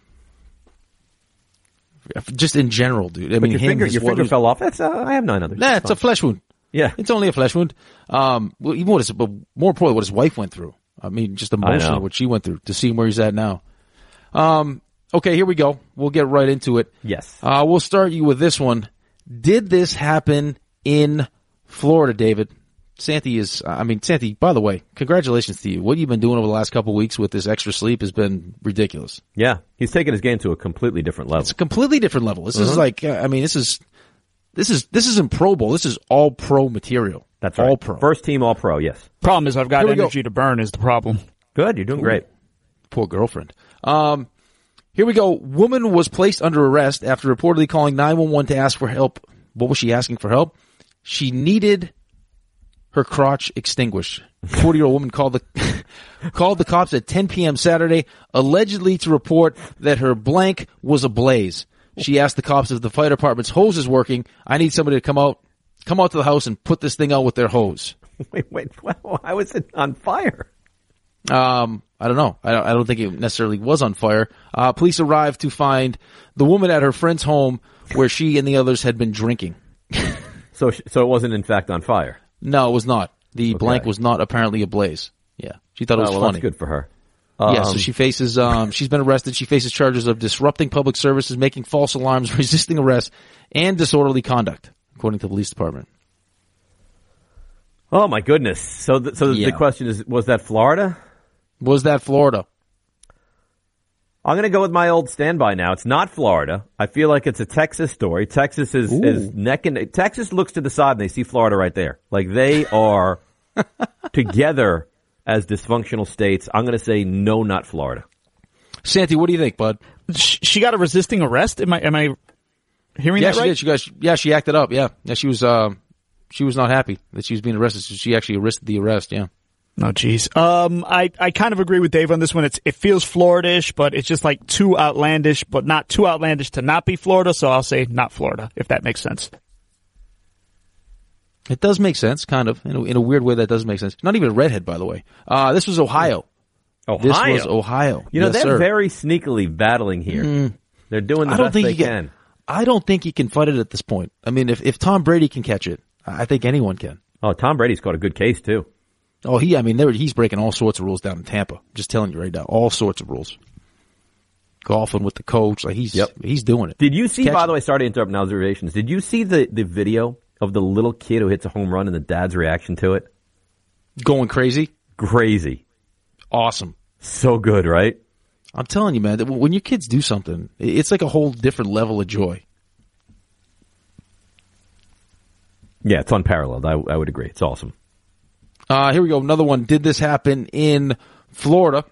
Just in general, dude. I But mean, your him, finger, his your what finger was- fell off. That's uh, I have nine others. Nah, it's a flesh wound. Yeah. It's only a flesh wound. Um, well, even what his, but more importantly, what his wife went through. I mean, just emotionally, know. what she went through to see where he's at now. Um, okay, here we go. We'll get right into it. Yes. Uh, we'll start you with this one. Did this happen in Florida, David? Santi is, I mean, Santi, by the way, congratulations to you. What you've been doing over the last couple of weeks with this extra sleep has been ridiculous. Yeah. He's taken his game to a completely different level. It's a completely different level. This Uh-huh. is like, uh, I mean, this is, this is, this isn't Pro Bowl. This is all pro material. That's right. All pro. First team All Pro, yes. Problem is I've got Here we go. energy to burn is the problem. Good. You're doing great. Poor girlfriend. Um, here we go. Woman was placed under arrest after reportedly calling nine one one to ask for help. What was she asking for help? She needed her crotch extinguished. forty-year-old woman called the called the cops at ten p.m. Saturday, allegedly to report that her blank was ablaze. She asked the cops if the fire department's hose is working. I need somebody to come out, come out to the house and put this thing out with their hose. Wait, wait. Why was it on fire? Um, I don't know. I don't, I don't think it necessarily was on fire. Uh, police arrived to find the woman at her friend's home where she and the others had been drinking. So, sh- so it wasn't in fact on fire. No, it was not. The Okay. blank was not apparently ablaze. Yeah. She thought it was Oh, well, funny. that's good for her. Yeah, so Um, she faces, um, she's been arrested. She faces charges of disrupting public services, making false alarms, resisting arrest, and disorderly conduct, according to the police department. Oh my goodness. So, th- so Yeah. the question is, was that Florida? Was that Florida? I'm going to go with my old standby now. It's not Florida. I feel like it's a Texas story. Texas is, is neck and Texas looks to the side and they see Florida right there. Like they are together as dysfunctional states. I'm going to say no, not Florida. Santi, what do you think, bud? She got a resisting arrest. Am I am I hearing yeah, that right? She did. She got, yeah, she acted up. Yeah, yeah. She was uh, she was not happy that she was being arrested, so she actually arrested the arrest. Yeah. Oh, geez. Um, I, I kind of agree with Dave on this one. It's, it feels Florida-ish, but it's just like too outlandish, but not too outlandish to not be Florida. So I'll say not Florida, if that makes sense. It does make sense, kind of. In a, in a weird way, that does make sense. Not even a redhead, by the way. Uh, this was Ohio. Ohio. This was Ohio. You know, yes, they're sir. very sneakily battling here. Mm. They're doing the I don't best think they you can. can. I don't think you can fight it at this point. I mean, if, if Tom Brady can catch it, I think anyone can. Oh, Tom Brady's caught a good case, too. Oh, he, I mean, there, he's breaking all sorts of rules down in Tampa. Just telling you right now, all sorts of rules. Golfing with the coach, like he's, yep. he's doing it. Did you see, Catch by the way, sorry to interrupt observations, did you see the, the video of the little kid who hits a home run and the dad's reaction to it? Going crazy? Crazy. Awesome. So good, right? I'm telling you, man, that when your kids do something, it's like a whole different level of joy. Yeah, it's unparalleled. I, I would agree. It's awesome. Uh, here we go. Another one. Did this happen in Florida?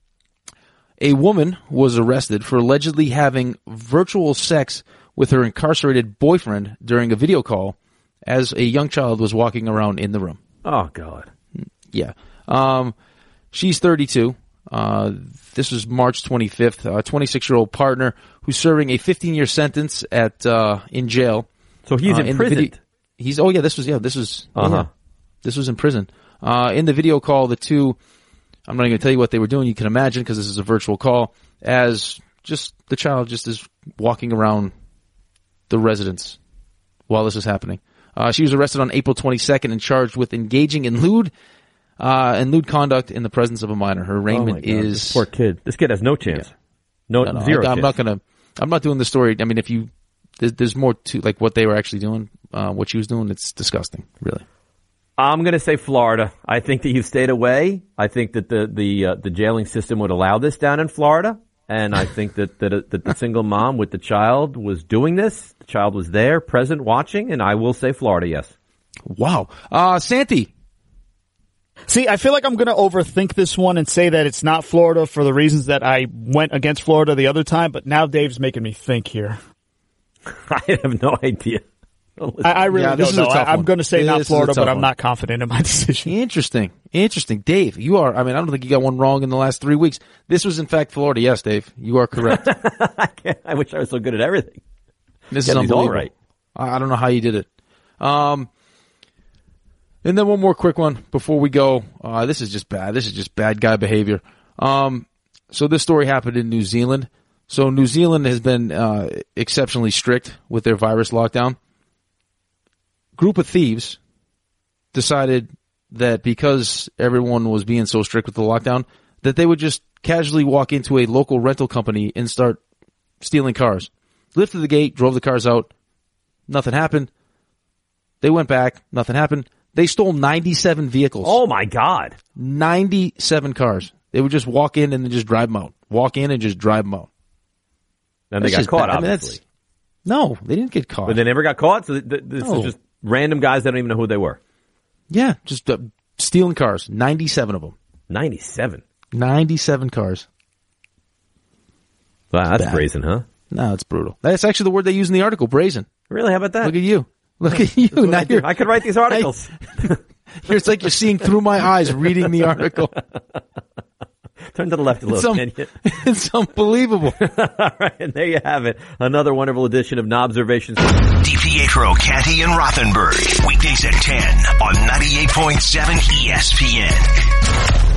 A woman was arrested for allegedly having virtual sex with her incarcerated boyfriend during a video call as a young child was walking around in the room. Oh, God. Yeah. Um, she's thirty-two. Uh, this was March twenty-fifth. A twenty-six-year-old partner who's serving a fifteen-year sentence at uh, in jail. So he's uh, imprisoned. In he's oh yeah. This was yeah. This was uh-huh. yeah, this was in prison. Uh, in the video call, the two, I'm not going to tell you what they were doing. You can imagine because this is a virtual call. As just the child just is walking around the residence while this is happening. Uh, she was arrested on April twenty-second and charged with engaging in lewd. Uh, and lewd conduct in the presence of a minor. Her arraignment oh is this poor kid. This kid has no chance. Yeah. No, no, no zero. I, I'm chance. not gonna. I'm not doing the story. I mean, if you, there's, there's more to like what they were actually doing. Uh, what she was doing, it's disgusting. Really. I'm gonna say Florida. I think that you stayed away. I think that the the uh, the jailing system would allow this down in Florida, and I think that that, uh, that the single mom with the child was doing this. The child was there, present, watching, and I will say Florida. Yes. Wow. Uh, Santi. See, I feel like I'm going to overthink this one and say that it's not Florida for the reasons that I went against Florida the other time, but now Dave's making me think here. I have no idea. I, I really yeah, don't know. I, I'm going to say this not Florida, but I'm one. not confident in my decision. Interesting. Interesting. Dave, you are, I mean, I don't think you got one wrong in the last three weeks. This was in fact Florida. Yes, Dave, you are correct. I, can't, I wish I was so good at everything. This Get is unbelievable. all right. I, I don't know how you did it. Um, And then one more quick one before we go. Uh, this is just bad. This is just bad guy behavior. Um, so this story happened in New Zealand. So New Zealand has been uh, exceptionally strict with their virus lockdown. Group of thieves decided that because everyone was being so strict with the lockdown, that they would just casually walk into a local rental company and start stealing cars. Lifted the gate, drove the cars out. Nothing happened. They went back. Nothing happened. They stole ninety-seven vehicles. Oh, my God. ninety-seven cars. They would just walk in and then just drive them out. Walk in and just drive them out. And That's they got just caught, bad. I mean, obviously. no, they didn't get caught. But they never got caught? So th- th- this No. is just random guys that don't even know who they were. Yeah, just uh, stealing cars. ninety-seven of them. ninety-seven? ninety-seven cars. Wow, that's Bad. brazen, huh? No, it's brutal. That's actually the word they use in the article, brazen. Really? How about that? Look at you. Look at you. Now I, you're, I could write these articles. it's like you're seeing through my eyes reading the article. Turn to the left a little, It's, can you? it's unbelievable. All right, and there you have it. Another wonderful edition of Nobservations. DiPietro, Canty, and Rothenberg. Weekdays at ten on ninety-eight point seven E S P N.